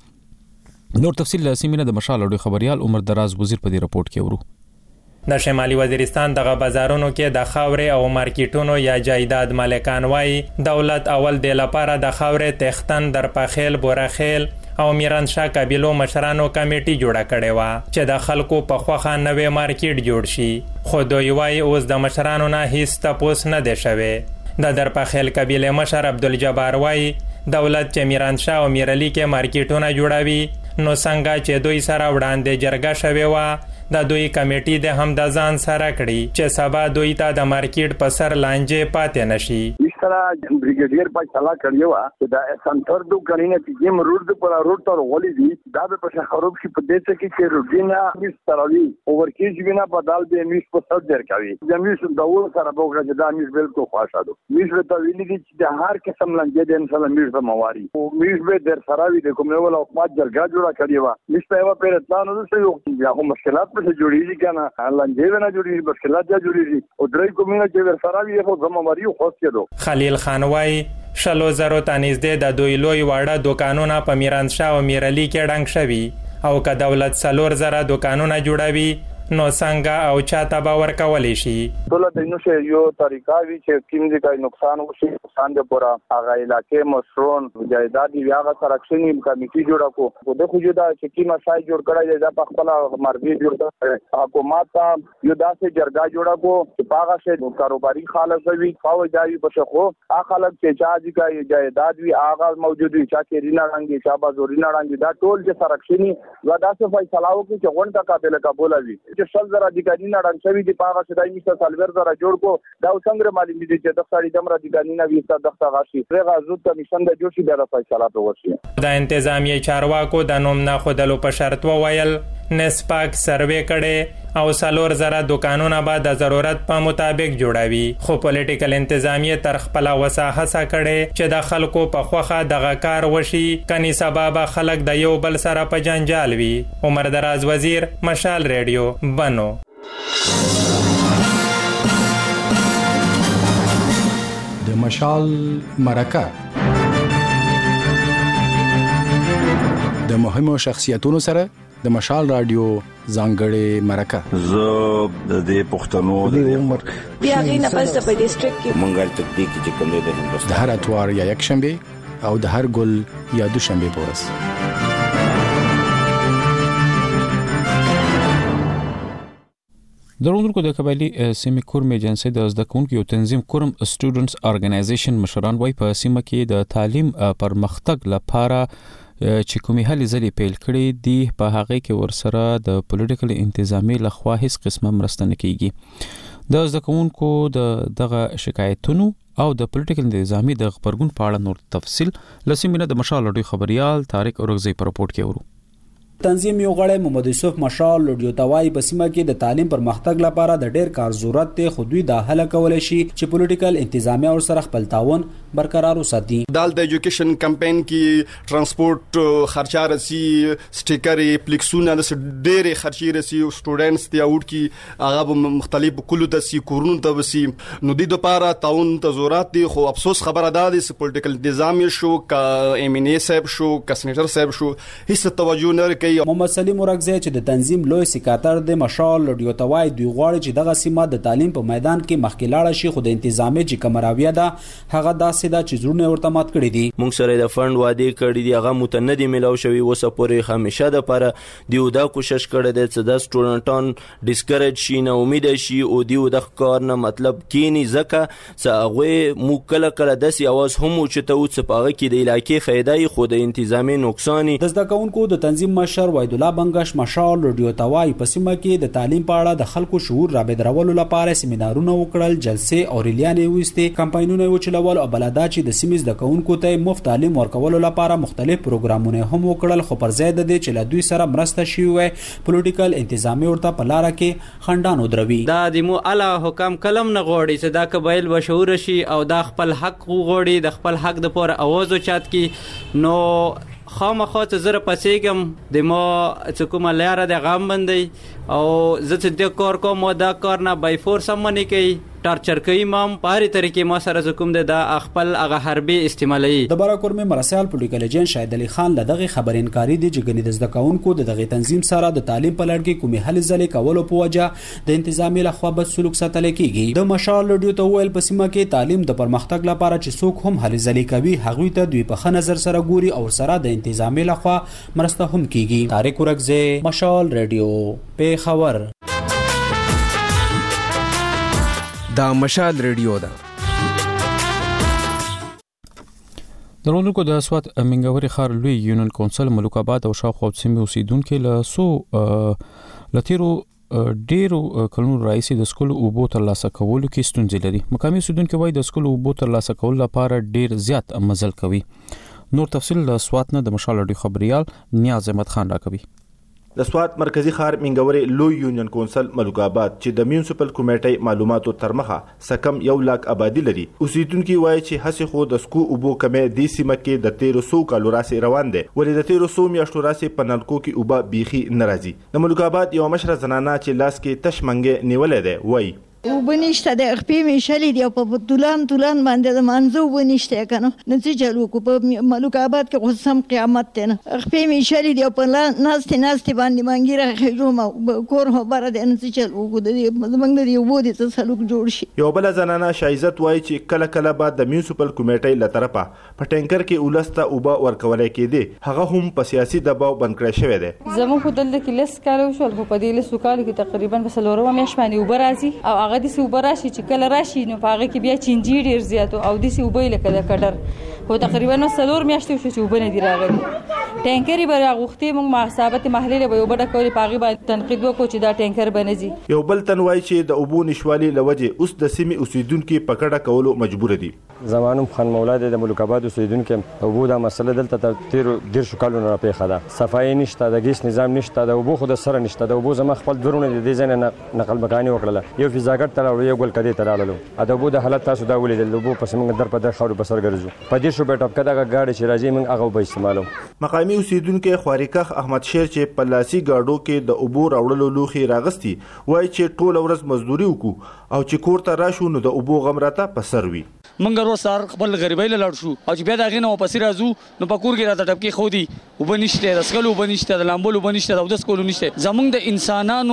نور تفصیل لاسمینه د مشال اوري خبريال عمر دراز وزیر په دې رپورت کې ورو. د شمالي وزیرستان دغه بازارونو کې د خاورې او مارکیټونو یا جایداد مالکان وایي دولت اول د لپاره د خاورې تختن در پخیل بورخیل او میرانشاه قبیلو مشرانو کمیټي جوړه کړې و چې د خلکو په خوخه نوې مارکیټ جوړ شي خو دوی وایي اوس د مشرانو نه هیڅ تپوس نه دی شوی. د درپخیل قبیله مشر عبدالجبار وایي دولت چې میرانشاه او میرعلي کې مارکیټونه جوړوي نو څنګه چې دوی سره وړاندې جرګه شوی و د دوی کمیټي د هم د ځان سره کړي چې سبا دوی ته د مارکیټ په سر لانجې پاتې نشي. سره بریګیډیر په چلا کړیو چې دا سنټر دو کړینه چې یم روډ پر روډ تر غولې دي دا به په خراب شي په دې کې چې روډینا مس تراوی اوور کېج بنا په دال به مس په سر در کوي زموږ د ډول سره به چې دا مس بالکل خاصه مس به ته ویلي چې د هر قسم لنګې د انسان مس د مواري او مس به در سراوی د کوم ول او ما جرګه جوړه کړیو مس په په راتلانو څه یو یا هم مشکلات په جوړیږي کنه لنګې نه جوړیږي مشکلات جوړیږي او درې کومینه چې در سراوی خو زمو مواري خو کېدو. خلیل خان وای شلو زرو تنیزده د دوی لوی واړه دوکانونه په میرانشاه او میرعلي کې ډنګ شوي او که دولت سلور زره دوکانونه جوړوي نو څنګه او چاته به ورکولی شي. ټول د نو شه یو طریقه وی چې کوم ځای کې نقصان وشي نقصان د پورا هغه علاقې مشرون جایداد یا هغه سرکشنی کمیټي جوړه کو خو د خو دا چې کی مسای جوړ کړای دا په خپل مرګي جوړ کړ حکومت یو داسې جرګه جوړه کو چې هغه شه کاروباري خالص وي خو جایي په خو هغه خلک چې چا دي کې جایداد وی هغه موجود وي چې رینا رنګي چا بازورینا رنګي دا ټول چې سرکشنی ودا څه فیصله وکړي چې غونډه قابل قبول وي چې شل زره ادګانی نه رانشوي دی پاغه شدای میسته سالور زره جوړ کو دا څنګه مالی دي چې د سړي دمر ادګانی نه ویسته دغه غاشي پرغه زود کمیشن د جوړ شي د فیصله په وشي. د انتظامی چارواکو د نوم نه خودلو په شرط وویل نسپاک سروې کړي او سالور زره دکانونه به د ضرورت په مطابق جوړوي خو پولیټیکل انتظامیه تر خپل وساحه سره کړي چې د خلکو په خوخه دغه کار وشي کني سبب خلک د یو بل سره په جنجال وي. عمر دراز وزیر مشال ریډیو بنو. د مشال مرکه د مهمو شخصیتونو سره د مشال رادیو ځانګړې مرکه زه د دې پښتنو د عمر بیا غي نه پس په ډیسټریکټ کې مونږه تدقیق چې کوم د هندوستان د هر اتوار یا یک شنبه او د هر ګل یا دوشنبه پورس. درونکو د قبایلی سیمې کورم ایجنسی د زده کوونکو یو تنظیم کورم سټوډنټس ارګنایزیشن مشران وای په سیمه کې د تعلیم پرمختګ لپاره چې کومې هلې ځلې پیل کړې دي په هغه کې ورسره د پولیټیکل انتظامی لخوا هیڅ قسمه مرسته نه کیږي. د زده کوونکو د دغه شکایتونو او د پولیټیکل انتظامی د خبرګون په اړه نور تفصیل لسیمینه د مشال لډوي خبريال طارق اورغزی په رپورت کې ورو. تنظیم یو غړی محمد یوسف مشال لډیو توای په سیمه کې د تعلیم پر مختګ لپاره د ډیر کار ضرورت ته خودوی د حل کول شي چې پولیټیکل انتظامیه او سره خپل تعاون برقرار وساتي. دال د ایجوکیشن کمپاین کې ترانسپورت خرچه رسی سټیکر پلیکسونه د ډېر خرچي رسی سټوډنټس ته اوټ کی هغه مختلف کلو د سی کورونو ته وسی نو د لپاره تعاون ته ضرورت دی. خو افسوس خبره ده د پولیټیکل انتظامیه شو کا ایم ان ای صاحب شو کا سېنیټر صاحب شو هیڅ توجه نه کوي. محمد سلیم ورغزی چې د تنظیم لوی سکاتر د مشال لډیو توای دوی غواړي چې دغه سیمه د تعلیم په میدان کې مخکې لاړه شي خو د انتظامی چې کمراویه ده هغه داسې ده چې زړونه ورته مات کړی دي. موږ سره د فند وعده کړی دی هغه متندي ملاو شوی وسه پورې همیشه د پر دیو دا کوشش کړی دی چې د سټوډنټان ډیسکریج شي نه امید شي او دیو د کار نه مطلب کینی زکه چې هغه مو کله کله داسې आवाज هم چې ته او څپاغه کې د علاقې فائدې خو د انتظامی نقصان د زده کوونکو د تنظیم مشر وحید الله بنگش مشال لډیو توای په سیمه کې د تعلیم په اړه د خلکو شعور رابطرولو لپاره سیمینارونه وکړل، جلسې او ریلیانې وستې، کمپاینونه وچلول او بلدا چې د سیمې د کوونکو ته مفت تعلیم ورکولو لپاره مختلف پروګرامونه هم وکړل. خو پر ځای د دې چې له دوی سره مرسته شي وي پولیټیکل انتظامی ورته په لار کې خندانو دروي. دا د مو اعلی حکم کلم نه غوړي چې دا قبایل بشعور شي او دا خپل حق غوړي د خپل حق د پوره आवाज اوچات کی نو خامخا چې زره پسېګم د ما چې کومه لاره د غام باندې او زه چې د کار کوم دا کار نه بای فورس هم نه کوي ټارچر کوي مام پاره طریقې ما سره کوم د خپل هغه حربي استعمالي. د باراکورم مرسال پولیټیکل ایجنټ شاهد علي خان لدغه خبر انکاري دي چې غني د زده کوونکو دغه تنظیم سره د تعلیم په لړ کې کومې هلې ځلې کولو په وجه د انتظامی لخوا بد سلوک ساتل کیږي. د مشال لډیو ته ویل په سیمه کې تعلیم د پرمختګ لپاره چې څوک هم هلې ځلې کوي هغوی ته دوی په ښه نظر سره ګوري او سره د انتظامی لخوا مرسته هم کیږي. طارق ورغزی مشال رادیو په خبر دا مشال ریډیو ده. درونکو د اسوات منګوري خار لوی یونین کونسل ملک آباد او شاوخوا سیمې اوسیدونکو له سو لتیرو ډیرو کلونو راځي د سکول او بو تر لاسه کولو کې ستونزې لري. مقامي اوسیدونکو وایي د سکول او بو تر لاسه کول لپاره ډیر زیات مزل کوي. نور تفصیل د اسوات نه د مشال لډي خبريال نیاز احمد خان راکوي. د سوات مرکزی ښار منګوري لوی یونین کونسل ملک آباد چې د میونسپل کمیټې معلوماتو تر مخه سکم یو لاک آبادی لري. اوسیدونکو وایي چې هڅه خو د سکو او بو کمې د سیمه کې د تیرو سو کالو راسي روان دي ولې د تیرو سو میاشتو راسي په نلکو کې اوبه بيخي ناراضي. د ملک آباد یو مشره زنانه چې لاس کې تش منګه نیولې ده وایي او بنشته د خپې می شلې دی په تولان تولان باندې د منځو بنشته کنه نتیجه چلو کو په ملک آباد کې قسم قیامت ته خپې می شلې دی په ناست ناست باندې مانګي راخېجو ما کور هو بار د نتیجه چلو کو د زمنګ د یو بودی څه سلوک جوړ شي. یو بل زنانه شایزت وایي چې کله کله بعد د میونسپل کمیټې له طرفه په ټینکر کې ولسته اوبه ورکولای کېدي هغه هم په سیاسي دباو بند کړی شوی دی. زموږ خو دلته کې لس کالو شو په دې لس کالو کې تقریبا په سلوره میاش باندې اوبه راځي او هغه د اوبه راشي چې کله راشي نو هغه کې بیا چینجی ډیر زیات او د سی اوبه لکه د کډر خو تقریبا نو سلور میاشتې شو چې اوبه نه دی راغلي. ټینکرې به راغوختي موږ محاسبات محلي به اوبه ډکولې پاغي باندې تنقید وکړو چې دا ټینکر بنځي. یو بل تن وایي چې د اوبو نشوالي لوجه اوس د سیمې اوسیدونکو پکړه کولو مجبور دي. زمانم خان مولا د ملک آباد اوسیدونکو اوبو د مسله دلته تر تیر ډیر شو کالو نه پیښه ده. صفای نشته د ګیس نظام نشته د اوبو خو د سره نشته د اوبو زما خپل درونه د دې ځنه نقل مکانی وکړه یو فزاګر تر یو ګل کدي تر اړلو ادبو د حالت تاسو دا ولیدل د اوبو پس موږ در په در خاورو بسر ګرځو په دې شو به ټاپ کده غاړي چې راځي موږ هغه به استعمالو. مقامی اوسیدونکو خواریکخ احمد شیر چې پلاسي گاډو کې د اوبو راوړلو لوخي راغستي وای چې ټول ورځ مزدوري وکړو او چې کور ته راشو نو د اوبو غم راته پسر وي. منګ ورو سار خپل غریبۍ لاړ شو او چې بیا دا غینه واپس راځو نو په کور کې راته ټپکی خو دی وبنيشته رسکلو وبنيشته د لامبولو وبنيشته د دس کولو نشته. زمونږ د انسانانو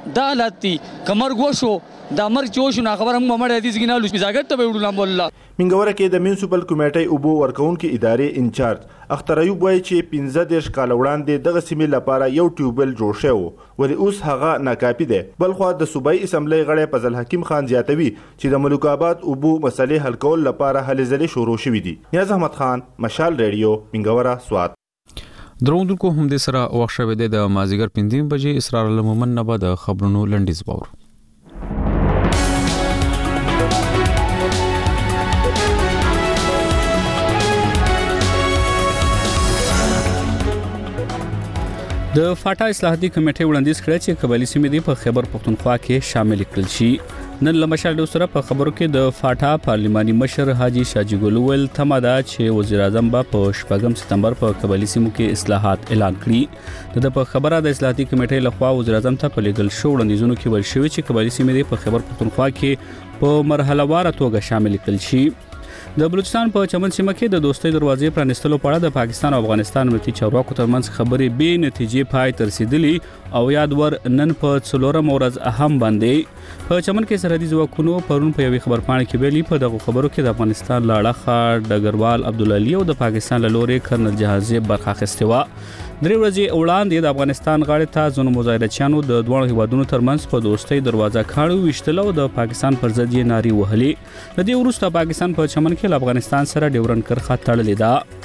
دا حالت دي کمر ګوشو دا مرګ چې وشو نه خبره موږ مړ حدیث کې نه لوس بزاګر ته وړو نه والله منګوره کې د میونسپل کمیټې اوبو ورکونکو ادارې انچارج اختر ایوب وایي چې پنځه دیرش کال وړاندې دغه سیمې لپاره یو ټیوبل جوړ شوی و ولې اوس هغه ناکافي دی. بلخو د صوبایي اسمبلی غړی فضل حکیم خان زیاتوي چې د ملک آباد اوبو مسلې حل کول لپاره هلې ځلې شروع شوې دي. نیاز احمد خان، مشال ریډیو، منګوره، سوات. دروندونکو هم د سره وخت شوه د مازیګر پنځه بجې اسرار المومن نه بعد خبرونو لنډیز باور. د فاټا اصلاحاتي کمیټې وړاندیز کړی چې قبایلی سیمې دی په خیبر پختونخوا کې شامل کړل شي. نن لمشال د سره په خبرو کې د فاټا پارلماني مشر حاجی شاجی ګل ول تمادا چې وزیر اعظم با په شپږم سپتمبر په قبایلی سیمو کې اصلاحات اعلان کړي. د په خبره د اصلاحاتي کمیټې لخوا وزیر اعظم ته په لیګل شو وړاندیزونو کې ویل شوی چې قبایلی سیمې دی په خیبر پختونخوا کې په مرحله واره توګه شامل کړل شي. د بلوچستان په چمن سیمه کې د دوستۍ دروازې پرانستلو په اړه د پاکستان او افغانستان ملتي چارواکو ترمنځ خبرې به نتیجې پای ته رسیدلې او یاد ور نن په څلورم ورځ اهم باندې په چمن کې سرحدي ځواکونو پرون په یوې خبرپاڼه کې ویلي په دغه خبرو کې د افغانستان لاړه ډګروال عبدالعلی او د پاکستان له لوري کرنل جهازي برخه اخیستې وه. درې ورځې وړاندې د افغانستان غاړې ته ځینو مظاهرچیانو د دوه هیوادونو ترمنځ په دوستۍ دروازه کاڼو وشتل او د پاکستان پر ضد یې نارې وهلې. د دې وروسته پاکستان په چمن کې له افغانستان سره ډیورنډ کرښه تړلې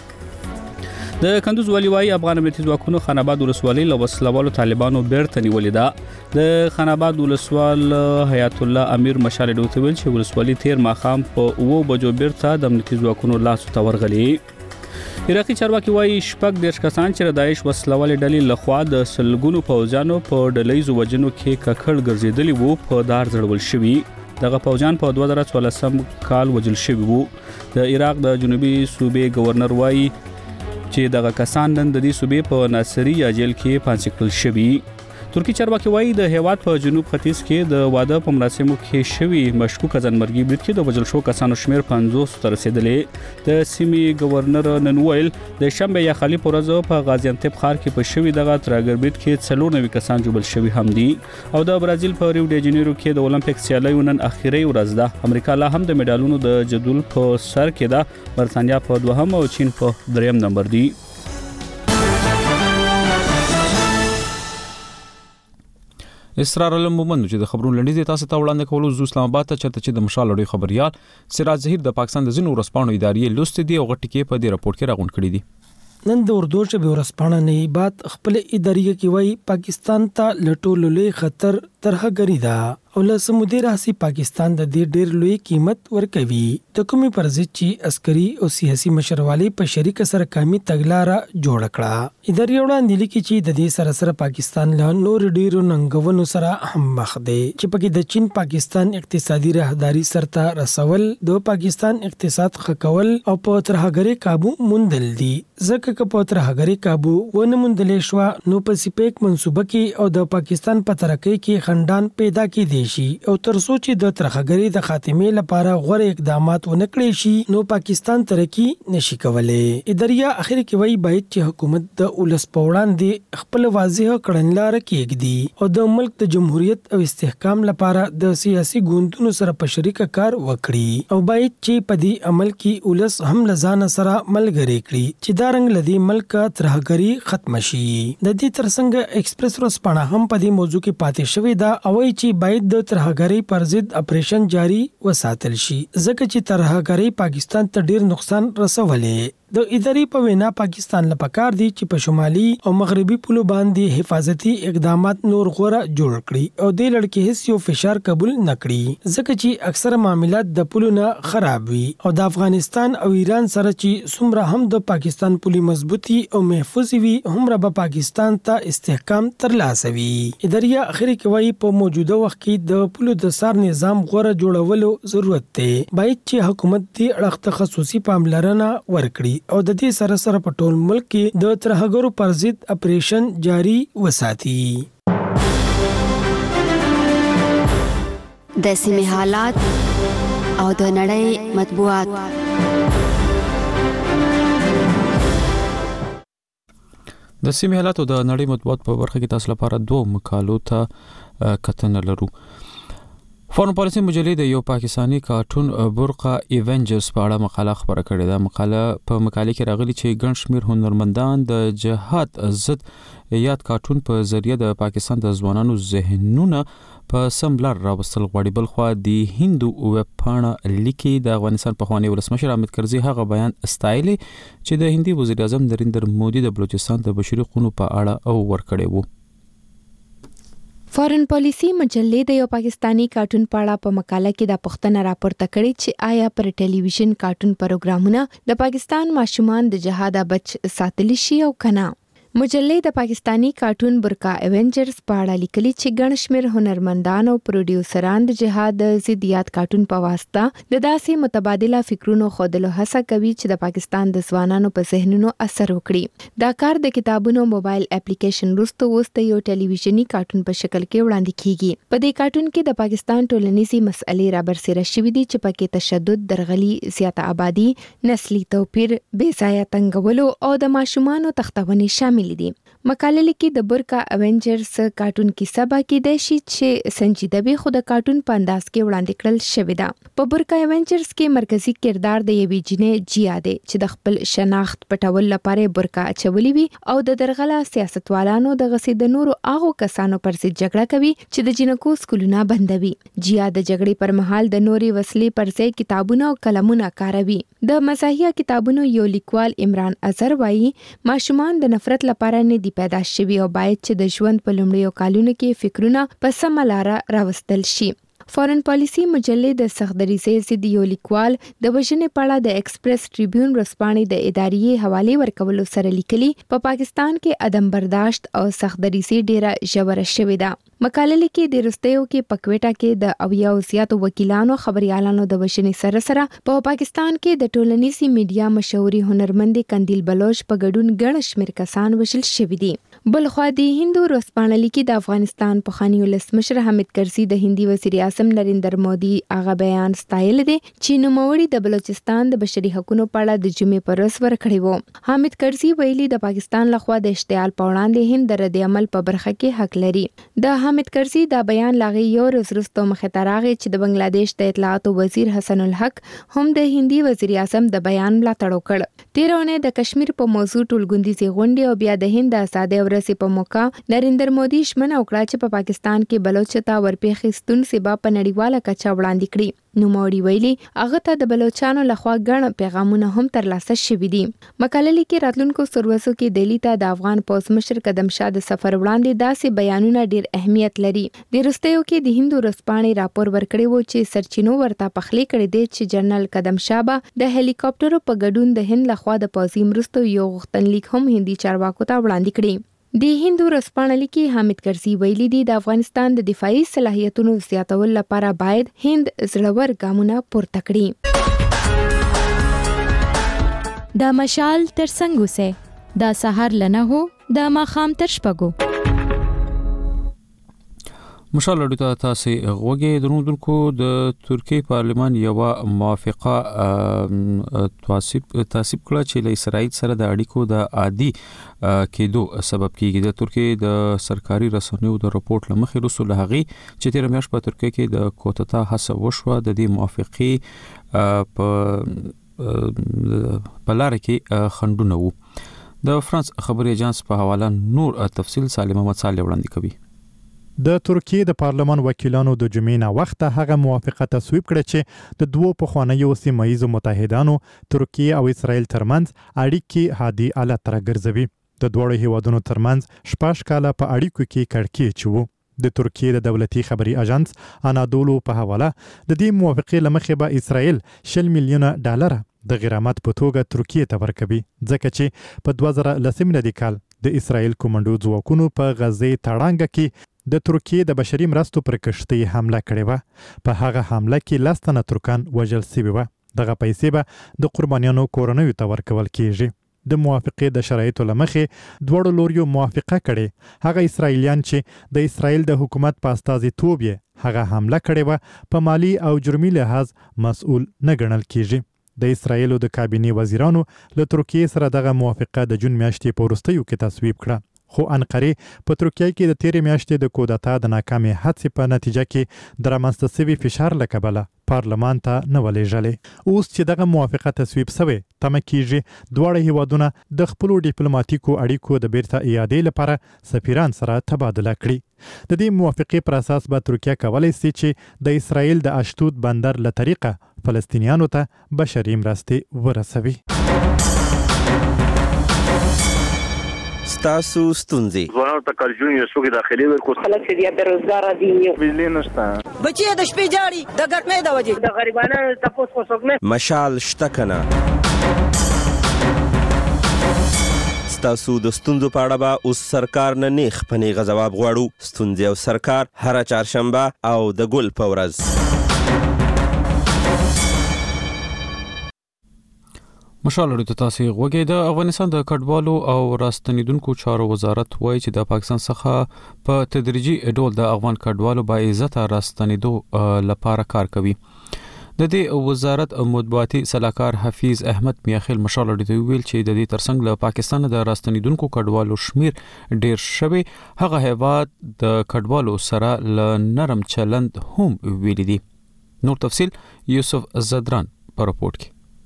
ده. د کندوز ولیوای افغان ملتي ځواکونو خان آباد ولسوالۍ له وسلوالو طالبانو بیرته نیولې ده. د خان آباد ولسوال حیات الله امیر مشال ډوته ویل چې ولسوالۍ تیر ماخام په اوو بجو بیرته د ملتي ځواکونو لاس ته ورغلې. عراقي چارواکي وایي شپږ دیرش کسان چې د داعش وسلوالې ډلې لخوا د سلګونو پوځیانو په ډلهیزو وجنو کې ککړ ګرځېدلي وو په دار ځړول شوي. دغه پوځیان په دوه زره څوارلسم کال وجل شوي وو. د عراق د جنوبي صوبې گورنر وایي چې دغه کسان نن د دې صوبې په ناصري یا جیل کې پانسي کړل شوي. ترکی چارواکي وایي د هیواد په جنوب ختیځ کې د واده په مراسمو کې شوی مشکوک ځانمرګي برید کې د وژل شو کسانو شمیر پنځوس ته رسیدلې. د سیمې گورنر نن ویل د شنبه یا خالی پرځو په غازی انتب ښار کې په شوی دغه ترګر برید کې څلور نوي کسان جوړل شوی هم دي. او د برازیل په ریو ډی جنیرو کې د اولمپیک سیالیو نن اخیری ورځ ده. امریکا لا هم د میډالونو د جدول په سر کې ده، برتانیا په دوهم او چین په دریم نمبر دي. اسرار المومن چې د خبرونو لنډیز تاسو ته وړاندې کولو ز اسلام آباد ته چرته چې د مشال لړۍ خبريال سراج ظهیر د پاکستان د ځینو ورسپانو ادارې لوست دي او غټ کې په دې رپورت کې راغون کړی دي. نن د اردو ژبې ورسپانه نه بعد خپل ادارې کې وایي پاکستان ته لټول لوی خطر ترهګری ده او له سمودي راسي پاکستان د دې ډېر لوی قیمت ورکوي. د کومي پر ضد چې عسکري او سیاسي مشروالي په شریک سره کامي تګلارہ جوړ کړه. ادارې وړاندې لیکي چې د دې سره سره پاکستان له نور ډیرو ننګونو سره هم مخ دی چې پکې د چین پاکستان اقتصادي راهداري سرته رسول، د پاکستان اقتصاد خکول او په ترهګری قابو موندل دي. ځکه چې په ترهګری قابو ونه موندل شو نو په سپیک منصوبه کې او د پاکستان په ترقۍ کې خندان پیدا کیدي شي او تر سوچ د ترهګری د خاتمه لپاره غوړ اقدامات ونکړي شي نو پاکستان ترقی نشي کولای. اداریا اخر کې وایي باید چې حکومت د اولس پوړان دی خپل واضح کړنلار کېږي او د ملک د جمهوریت او استحکام لپاره د سیاسي ګوندونو سره په شریک کار وکړي او باید چې په دې عمل کې اولس هم لزان سره ملګری کړي چې دا رنګ لدی ملک ترهګری ختم شي. د دې ترڅنګ ایکسپریس ورسپانه هم په دې موضوع کې پاتې شوې ده او چې باید د ترهګری پر ضد اپریشن جاری وساتل شي ځکه چې ترهګری پاکستان ته ډیر نقصان رسولې. د ادارې په وینا پاکستان لپاره کار دی چې په شمالي او مغربي پولو باندې حفاظتي اقدامات نور غوړه جوړ کړي او د لړکې هیڅ یو فشار قبول نکړي ځکه چې اکثره معاملات د پولو نه خراب وي او د افغانستان او ایران سره چې څومره هم د پاکستان پولي مضبوطي او محفوظ وي همره به پاکستان ته استحکام ترلاسه وي. ادارې اخر کې وایي په موجوده وخت کې د پولو د سار نظام غوړه جوړولو ضرورت دی. باید چې حکومت دې اړخ تخصصي پاملرنه ورکړي او د دې سره سره په ټول ملک کې د ترهګرو پر ضد اپریشن جاری وساتي. د سیمې حالات او د نړۍ مطبوعات. د سیمې حالات او د نړۍ مطبوعات په برخه کې تاسو لپاره دوه مقالو ته کتنه لرو. فورن پالیسي مجلې د یو پاکستانی کارټون برقه ایونجرز په اړه مقاله خبره کړې ده. مقاله په مقاله کې راغلي چې ګڼ شمېر هنرمندان د جهاد ضد یاد کارټون په ذریعہ د پاکستان د ځوانانو ذهنونه په سم لار راوستل غواړي. بل خو د هندو ویب پاڼه لیکي د افغانستان پخوانی ولسمشر حامد کرزي هغه بیان استایلی چې د هندي وزیر اعظم نریندر مودي د بلوچستان د بشري حقوقو په اړه او ورکړی وو. فورن پالیسي مجلې د یو پاکستانی کارټون په اړه په مقاله کې د پښتنه راپورته کړي چې آیا پر ټلویزیون کارټون پروګرامونه د پاکستان ماشومان د جهاد بچ ساتل شي او کنه. مجلې د پاکستانی کارټون برقه ایونجرز په اړه لیکلي چې ګڼ شمېر هنرمندان او پروډیوسران د جهاد د ضدیات کارټون په واسطه د داسې متبادله فکرونو خودلو هڅه کوي چې د پاکستان د ځوانانو په ذهنونو اثر وکړي. دا کار د کتابونو موبایل اپلیکیشن وروسته اوس د یو ټلویزیونی کارټون په شکل کې وړاندې کیږي. په دې کارټون کې د پاکستان ټولنیزي مسئلې رابرسېره شوې دي چې پکې تشدد، درغلي، زیاته آبادی، نسلي توپیر، بې ځایه تنګولو او د ماشومانو تختونې شامل دي. مقاله لیکي د برقه ایونجرز کارټون کې سبا کې د شي چې سنجیده به خود کارټون په انداز کې وړاندې کړل شوی دا. په برقه ایونجرز کې مرکزی کردار د یوې جنې جیا دی چې د خپل شناخت پټول لپاره برقه اچولې وي او د درغله سیاستوالانو د غسې د نورو هغه کسانو پر ضد جګړه کوي چې د جنکو سکولونه بندوي. جیا د جګړې پر مهال د نوري وسلې پر ځای کتابونه او قلمونه کاروي. د مزاحیه کتابونو یو لیکوال عمران اظهر وایي ماشومان د نفرت لپاره نه دی پیدا شوي او باید چې د ژوند په لومړیو کالونو کې فکرونه په سمه لاره راوستل شي. فورن پالیسي مجلې د سختدریزۍ ضد یو لیکوال د وژنې په اړه د ایکسپریس ټریبیون ورځپاڼې د ادارې حوالې ورکولو سره لیکلي په پاکستان کې عدم برداشت او سختدریزۍ ډیره ژوره شوې ده. مقاله لیکي د وروستیو کې په کوټه کې د اویاو زیاتو وکیلانو خبريالانو د وژنې سره سره په پاکستان کې د ټولنیزي میډیا مشهوري هنرمند قندیل بلوچ په ګډون ګڼ شمېر کسان وژل شوي دي. بل خو د هندو ورځپاڼه لیکي د افغانستان پخوانی ولسمشر حامد کرزي د هندي وزیر اعظم نریندر مودي هغه بیان ستایل دي چې نوموړي د بلوچستان د بشري حقوقو په اړه د جمعې پر ورځ ورکړی وو. حامد کرزي ویلي د پاکستان لخوا د اشتعال په وړاندې هند د رد عمل په برخه کې حق لري. د حامد کرزي دا بیان لاغي یو ورځ وروسته مخې ته راغی چې د بنگلاديش د اطلاعاتو وزیر حسن الحق هم د هندي وزیر اعظم د بیان ملاتړ وکړ. تیرونه د کشمیر په موضوع ټولګوندیزي غونډې او بیا د هند د آزادۍ ورځې په موقع نریندر مودي ژمنه وکړه چې په پاکستان کې بلوچ ته ورپېښې ستونزې به په نړیواله کچه وړاندې کړي. نوموړي ویلي هغه ته د بلوچستان لخوا ګڼ پیغامونه هم ترلاسه شوي دي. مقاله لیکي راتلونکو سروسو کې دلی ته د افغان پوز مشر قدم شاه د سفر وړاندې داسې بیانونه ډیر اهمیت لري. د وروستیو کې د هندو ورځپاڼې راپور ورکړی وو چې سرچینو ورته پخلی کړی دی چې جنرال قدم شاه به د هلیکاپټرو په ګډون د هند لخوا د پوځي مرستو یو غوښتنلیک هم هندي چارواکو ته وړاندې کړی. د هندو ورځپاڼه لیکي حامد کرزي ویلي دي د افغانستان د دفاعي صلاحیتونو زیاتولو لپاره باید هند زړور ګامونه پورته کړي. د مشال تر څنګ اوسه د سحر لنه هو د ماخام تر شپږو. مشال لري ته تاسو غوږی درودونکو د ترکیه پارلمان یو موافقه توصیب تاسیب کړه چې له اسرائیل سره د اړیکو د عادي کېدو سبب کیږي. د ترکیه د سرکاري رسنیو د راپورټ لمخې رسول هغه چې تیر میاشت په ترکیه کې د کوتتا هڅه وشوه د دې موافقه په بلاره کې خندونه وو. د فرانس خبري اژانس په حواله نور تفصیل سالم محمد صالح وړاندې کوي. د ترکیه د پارلمان وکیلانو د جمعې نه وخت هغه موافقه تصویب کړه چې د دوو پخوانیو سیمه‌ایزو متحدانو ترکیه او اسرائیل ترمنځ اړیکې هادي حالت راګرځوي. د دوه هیوادونو ترمنځ شپږ کاله په اړیکو کې کړکېچ وو. د ترکیه د دولتي خبري اژانس انادولو په حواله د دې موافقې لمخې به اسرائیل شل میلیونه ډالر د غرامت په توګه ترکیه ته ورکوي ځکه چې په دوه زره لسم کال د اسرائیل کومندو ځواکونو په غزې تړانګه کې د ترکیه د بشري مرستو پر کشتۍ حمله کړې وه. په هغه حمله کې لس تنه ترکان وژل شوي وه. دغه پیسې به د قربانیانو کورنیو ته ورکول کیږي. د موافقې د شرایطو لمخې دواړو لوریو موافقه کړې. هغه اسرائیلیان چې د اسرائیل د حکومت په استازیتوب یې هغه حمله کړې وه په مالی او جرمي لحاظ مسؤل نه ګڼل کیږي. د اسرائیل د کابینې وزیرانو له ترکیه سره دغه موافقه د جون میاشتې په وروستیو کې تصویب کړه. خو انقره په ترکیه کې د تیرې میاشتې د کودتا د ناکامې هڅې په نتیجه کې د رامنځته شوي فشار له کبله پارلمان ته نه ولېږلې. اوس چې دغه موافقه تصویب سوې تمه کیږي دواړه هیوادونه د خپلو ډیپلوماټیکو اړیکو د بیرته اعادې لپاره سفیران سره تبادله کړي. د دې موافقې پر اساس به ترکیه کولی شي چې د اسرائیل د اشتود بندر له طریقه فلسطینیانو ته بشري مرستې ورسوي. ستاسو ستونزې ځوانانو ته کارجون یو څوک داخلي ورکو خلک چې بې روزګاره دي بجلی نشته بچي د شپې جاړي د ګرمۍ د وجې د غریبانو تاسو خو څوک نه مشال شته کنه. ستاسو د ستونزو په اړه به اوس سرکار نه نیغ په نیغه ځواب غواړو. ستونزې او سرکار هره چهارشنبه او د ګل په ورځ. مشال اړیدو ته تاسو غوږی. د افغانستان د کډوالو او راستنیدونکو چارو وزارت وایي چې د پاکستان څخه په تدریجي ډول د افغان کډوالو با عزته راستنیدو لپاره کار کوي. د دې وزارت مطبوعاتي سلاکار حفیظ احمد میاخیل مشال اړیدو ویل چې د دې ترڅنګ له پاکستان د راستنیدونکو کډوالو شمیر ډیر شوی. هغه هیواد د کډوالو سره ل نرم چلند هم ویلي دي. نور تفصیل یوسف زدران په راپورټ کې.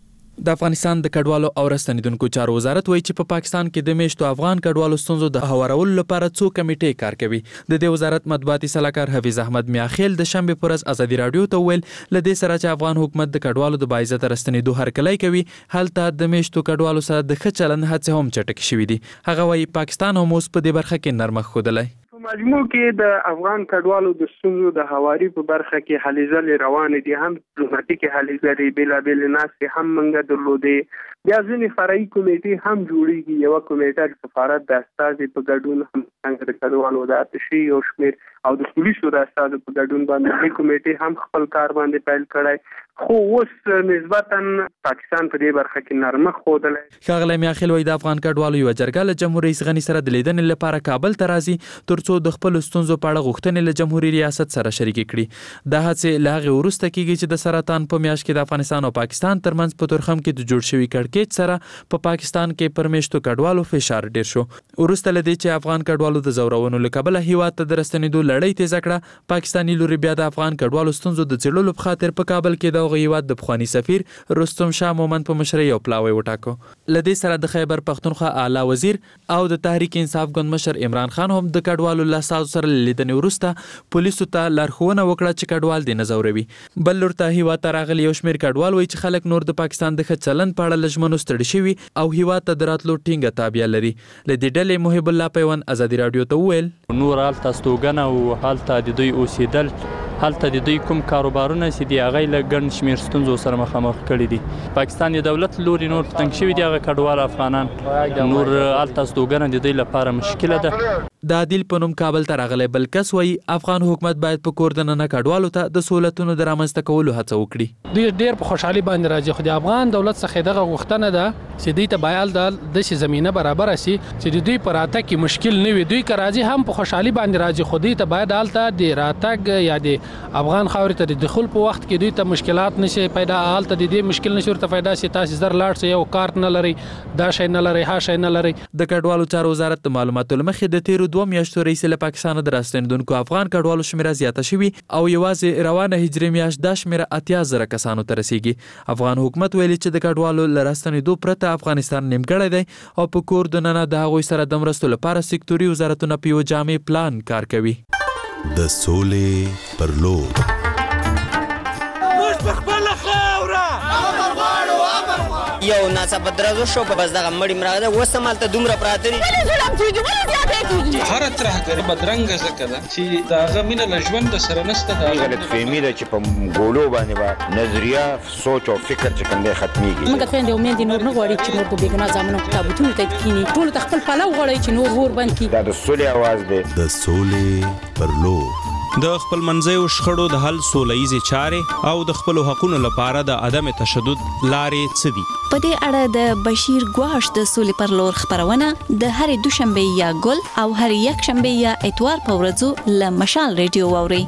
د افغانستان د کډوالو او راستنیدونکو چارو وزارت وایي چې په پاکستان کې د میشتو افغان کډوالو ستونزو د هوارولو لپاره څو کمیټې کار کوي. د دې وزارت مطبوعاتي سلاکار حفیظ احمد میاخیل د شنبه پر ورځ ازادي رادیو ته ویل لدې سره چې افغان حکومت د کډوالو د باعزت راستنیدو هرکلی کوي هلته د میشتو کډوالو سره د ښه چلند هڅې هم چټکې شوې دي. هغه وایي پاکستان هم اوس په دې برخه کې نرمښت ښودلی. په مجموع کې د افغان کډوالو د ستونزو د هواري په برخه کې هلې ځلې روانې دي. هم ډیپلوماټیکې هلې ځلې بېلابېلې ناستې هم موږ درلودې. بیا ځینې فرعي کمیټې هم جوړېږي. یوه کمیټه د سفارت د استازي په ګډون هم څنګه د کډوالو د اتشي یو شمېر او د پولیسو د استازو په ګډون باندې دې کمیټې هم خپل کار باندې پیل کړی. خو اوس نسبتاً پاکستان په دې برخه کې نرمښت ښودلی. ښاغلی میاخیل وایي د افغان کډوالو یوه جرګه له جمهور رئیس غني سره د لیدنې لپاره کابل ته راځي ترڅو د خپلو ستونزو په اړه غوښتنې له جمهوري ریاست سره شریکې کړي. دا هڅې له هغې وروسته کیږي چې د سرطان په میاشت کې د افغانستان او پاکستان ترمنځ په تورخم کې د جوړ شوي کړکېچ سره په پاکستان کې پر میشتو کډوالو فشار ډیر شو. وروسته له دې چې افغان کډوالو د زورونو له کبله هیواد ته د راستنېدو لړۍ تیزه کړه پاکستاني لوري بیا د افغان کډوالو ستونزو د څېړلو په خاطر په کابل کې د هغه هیواد د پخواني سفیر رستم شاه مومند په مشرۍ یو پلاوی وټاکو. له دې سره د خیبر پښتونخوا اعلی وزیر او د تحریک انصاف ګوند مشر عمران خان هم د کډوالو له استازو سره لیدنې وروسته پولیسو ته لارښوونه وکړه چې کډوال دې نه ځوروي. بل لور ته هیواد ته راغلي یو شمېر کډوال وایي چې خلک نور د پاکستان د ښه چلند په اړه له ژمنو ستړي شوي او هیواد ته د راتلو ټینګه تابیا لري. له دې ډلې محب الله پیوند ازادي رادیو ته وویل نور هلته استوګنه او هلته د دوی اوسېدل هلته د دوی کوم کاروبارونه چې دي هغه له ګڼ شمېر ستونزو سره مخامخ کړي دي. پاکستان د دولت لوري نور تنګ شوي دي هغه کډوال افغانان نور هلته استوګنه د دوی لپاره مشکله ده. د عادل په نوم کابل ته راغلی بل کس وایي افغان حکومت باید په کور دننه کډوالو ته د سهولتونو د رامنځته کولو هڅه وکړي. دوی ډېر په خوشحالي باندې راځي خو د افغان دولت څخه دغه غوښتنه ده چې دوی ته باید د داسې زمینه برابره شي چې د دوی په راتګ کې مشکل نه وي. دوی که راځي هم په خوشحالي باندې راځي خو دوی ته باید هلته د راتګ یا د افغان خاورې ته د دخول په وخت کې دوی ته مشکلات نشي پیدا هلته د دې مشکل نشي ورته پیدا شي تاسو زر لاړ شئ یو کارت نه لري دا شی نه لري ها شی نه لري. د کډوالو چارو وزارت د معلوماتو له مخې د تیرو دوه میاشتو رئیس له پاکستان د راستنېدونکو افغان کډوالو شمېره زیاته شوي او یوازې روانه هجري میاشت دا شمېره اتیا زره کسانو ته رسیږي. افغان حکومت ویلي چې د کډوالو له راستنېدو پرته افغانستان نیمګړی دی او په کور دننه د هغوی سره د مرستو لپاره سکتوري وزارتونه په یو جامع پلان کار کوي. د سولې پر لور یو ناڅاپه درزو شو په بس دغه مړی مراغه اوس همالته دومره پراته دي هر ترهګر بدرنګه ځکه ده چې د هغه مینه له ژوند سره نشته. د غلطفهمي ده چې په ګولو باندې به نظریه سوچ او فکر چې کوم دی ختمیږي. موږ خویندې او میندې نور نه غواړي چې نور په بېګناه زامنو تابوتونو ته کښیني ټولو ته خپل پلو غواړي چې نور ور بند کړي. دا د سولې اواز دی. د سولې پر لور د خپل منځیو شخړو د حل سولهییزې چارې او د خپلو حقونو لپاره د عدم تشدد لارې څه دي. په دې اړه د بشیر ګواش د سولې پر لور خبرونه د هرې دوشنبه یا ګل او هرې یکشنبه یا اتوار په ورځو له مشال ریډیو واورئ.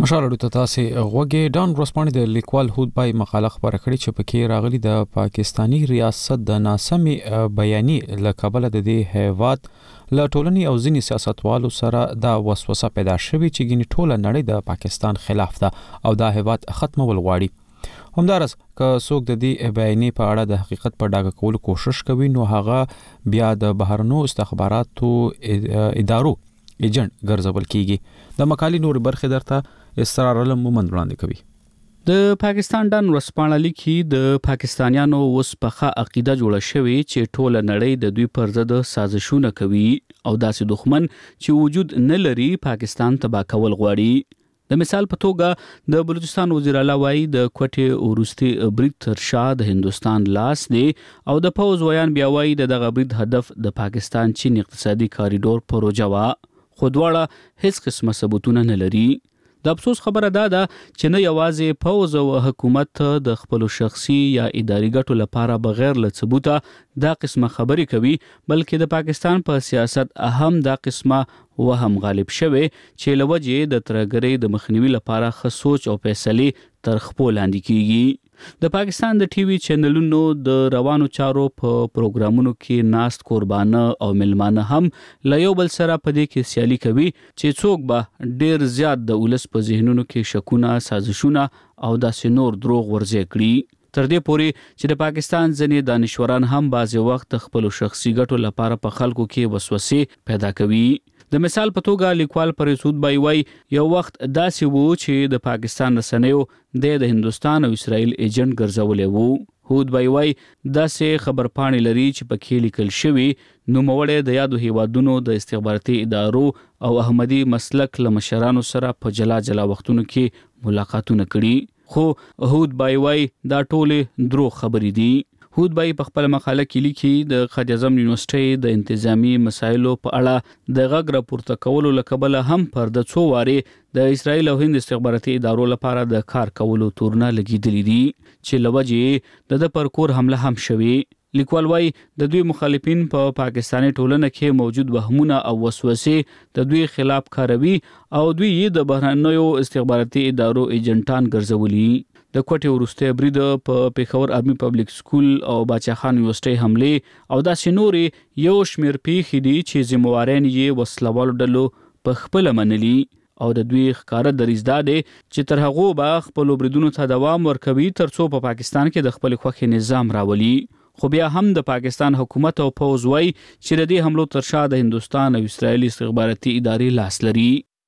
مشال اړو ته تاسو غوګه ډان ورسپانې د لیکوال هود بای مقاله خبره کړې چې پکې راغلي د پاکستانی ریاست د ناسمي بیاني لکبل د دې هیواد له ټولنې او ځینې سیاستوالو سره دا وسوسه پیدا شوې چې ګینه ټوله نړۍ د پاکستان خلاف ده او دا هیواد ختمول غواړي همدارس که څوک د دې بیاني په اړه د حقیقت په ډاګه کولو کوشش کوي نو هغه بیا د بهرنو استخباراتو ادارو ایجنټ ګرځول کیږي د مقالې نور برخه درته اسرار علم مومند وړاندې کوي د پاکستان ډان ورسپانه لیکي د پاکستانیانو اوس پخه عقیده جوړه شوې چې ټوله نړۍ د دوی پر ضد سازشونه کوي او داسې دښمن چې وجود نه لري پاکستان تباه کول غواړي د مثال په توګه د بلوچستان وزیر اعلی وايي د کوټې ورستي برید تر شا د هندستان لاس دی او د پوز ویان بیا وايي دغه برید هدف د پاکستان چین اقتصادي کاریډور پروژه وا خو دواړه هیڅ قسمه ثبوتونه نه لري د افسوس خبره دا ده چې نه یوازې پوز او حکومت د خپل شخصي یا اداري ګټو لپاره بغیر له ثبوته دا قسمه خبرې کوي بلکې د پاکستان په سیاست اهم دا قسمه وهم غالب شوه چې لوجه د ترګرې د مخنیوي لپاره ښه سوچ او فیصله تر خپل لاندې کیږي د پاکستان د ټي وي چینلونو د روانو چارو په پروګرامونو کې ناست قربانه او ملمانه هم له یو بل سره په دې کې سیالي کوي چې څوک به ډیر زیات د ولس په ذهنونو کې شکونه سازشونه او داسې نور دروغ ورځي کړي تر دې پورې چې د پاکستان ځینې دانشوران هم بعضې وخت خپل شخصي ګټو لپاره په خلکو کې وسوسې پیدا کوي د مثال په توګه لیکوال پریسود بای وای یو وخت داسې وو چې د پاکستان رسنیو د هندستان او اسرائیل ایجنټ ګرځولې وو هود بای وای داسې خبرپاڼې لري چې په کې لیکل شوی نو موړې د یادو هیوادونو د استخباراتي ادارو او احمدي مسلک لمشرانو سره په جلا جلا وختونو کې ملاقاتونه کړي خو هود بای وای دا ټوله درو خبرې دي هود بای په خپل مقاله کې لیکي د خادم اعظم یونیورسيټي د انتظامی مسایلو په اړه د غږ راپورته کولو لکبل هم پر د څو واره د اسرائیل او هند استخباراتي ادارو لپاره د کار کولو تورنه لګیدلې دي چې لوجه د پر کور حمله هم شوي لیکوال وای د دوی مخالفین په پا پاکستاني ټولنه کې موجود وهمونه او وسوسې د دوی خلاف کاروي او دوی د بهرنیو استخباراتي ادارو ایجنټان ګرځولي د کوټې ورسته برید په پیښور آرمي پبلک سکول او باچا خان یونیورسيټي حمله او داسې نورې یو شمیر پیښې دي چې ذمہواران یې وسلوال ډلو په خپل منلي او د دوی ښکارا دریزده دي چې تر هغه به خپل بریدونو ته دوام ورکوي ترڅو په پاکستان کې د خپل خوخي نظام راولي خو بیا هم د پاکستان حکومت او پوز وای چې د دې حملو تر شا د هندستان او اسرائیل استخباراتي ادارې لاس لري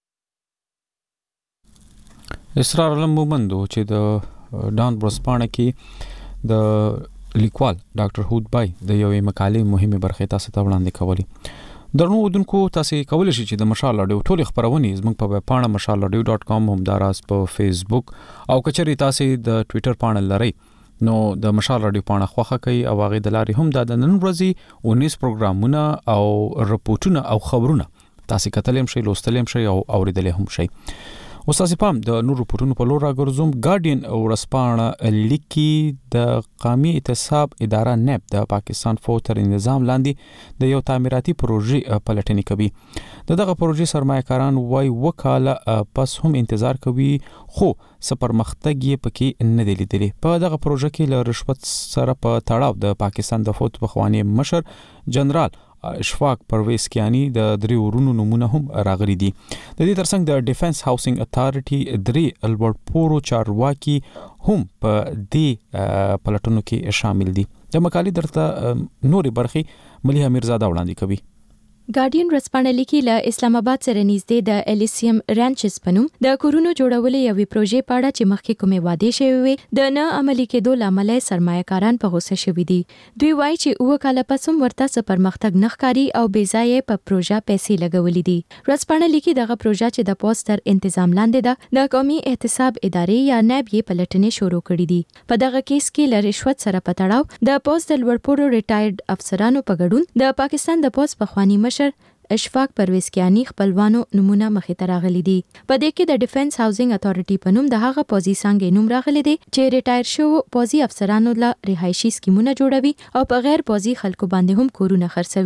اسرار علم مومندو چې د ډان ورسپانه کې د لیکوال ډاکټر هود بای د یوې مقالې مهمه برخه تاسو ته وړاندې کوي درنو ودونکو تاسو کولای شئ چې د مشال اډیو ټول خبرونه زموږ په پاڼه مشال اډیو ډاٹ کام هم داراز په فیسبوک او کچري تاسو د ټوئیټر پاڼه لرئ نو د مشال اډیو پاڼه خوخه کوي او هغه د لاري هم د نن ورځې اونیس پروګرامونه او رپورټونه او خبرونه تاسو کتلم شئ لوستلم شئ او اوریدل هم شئ استاد پام د نور رپورټونو په لور راګرځوم ګارډین او رسپانه لیکي د قومي احتساب اداره نیب د پاکستان فوتر نظام لاندې د یو تعمیراتي پروژې پلټنې کوي دغه پروژې سرمایه‌کاران وای وکاله پس هم انتظار کوي خو سپرمختګ یې پکې نه دی لیدلی په دغه پروژه کې له رشوت سره په تړاو د پاکستان د فوت بخوانی مشر جنرال اشفاق پرویز کیانی د درې ورونو نمونه هم راغلي دي د دې ترڅنګ د ډیفنس هاوسنګ اتارټي درې الورپورو چارواکي هم په دې پلټنو کې شامل دي د مقالې درته نوري برخي ملي امیرزاده وړاندې کوي ګارډین ورسپانه لیکي له اسلام آباد سره نږدې د الیسیم رانچز پنوم د کورونو جوړولې یوې پروژې په اړه چې مخکې کومې وعده شوی وي د نه عملي کېدو لامل سرمایه‌کاران په غوسه شوي دي دوی وایي چې اوه کاله پس هم ورته څه پرمختګ نه ښکاري او بې ځایه په پروژه پیسې لګولې دي ورسپانه لیکي دغه پروژه چې د پوسټر انتظام لاندې ده د قومي احتساب ادارې یا نیب یې پلټنې شروع کړې دي په دغه کیس کې له رشوت سره په تړاو د پوسټ د لوړپوړو ریټایرډ افسرانو په ګډون د پاکستان د پوسټ پخوانی مشر اشفاق پرویز کیانی خپلوانو نمونه مخې ته راغلي دي په دې کې د ډیفنس هاوسنګ اتارټي په نوم د هغه پوزي څنګه نوم راغلي دي چې ریټایر شو پوزي افسرانو له رهایشي سکیمونه جوړوي او په غیر پوزي خلکو باندې هم کورونه خرڅوي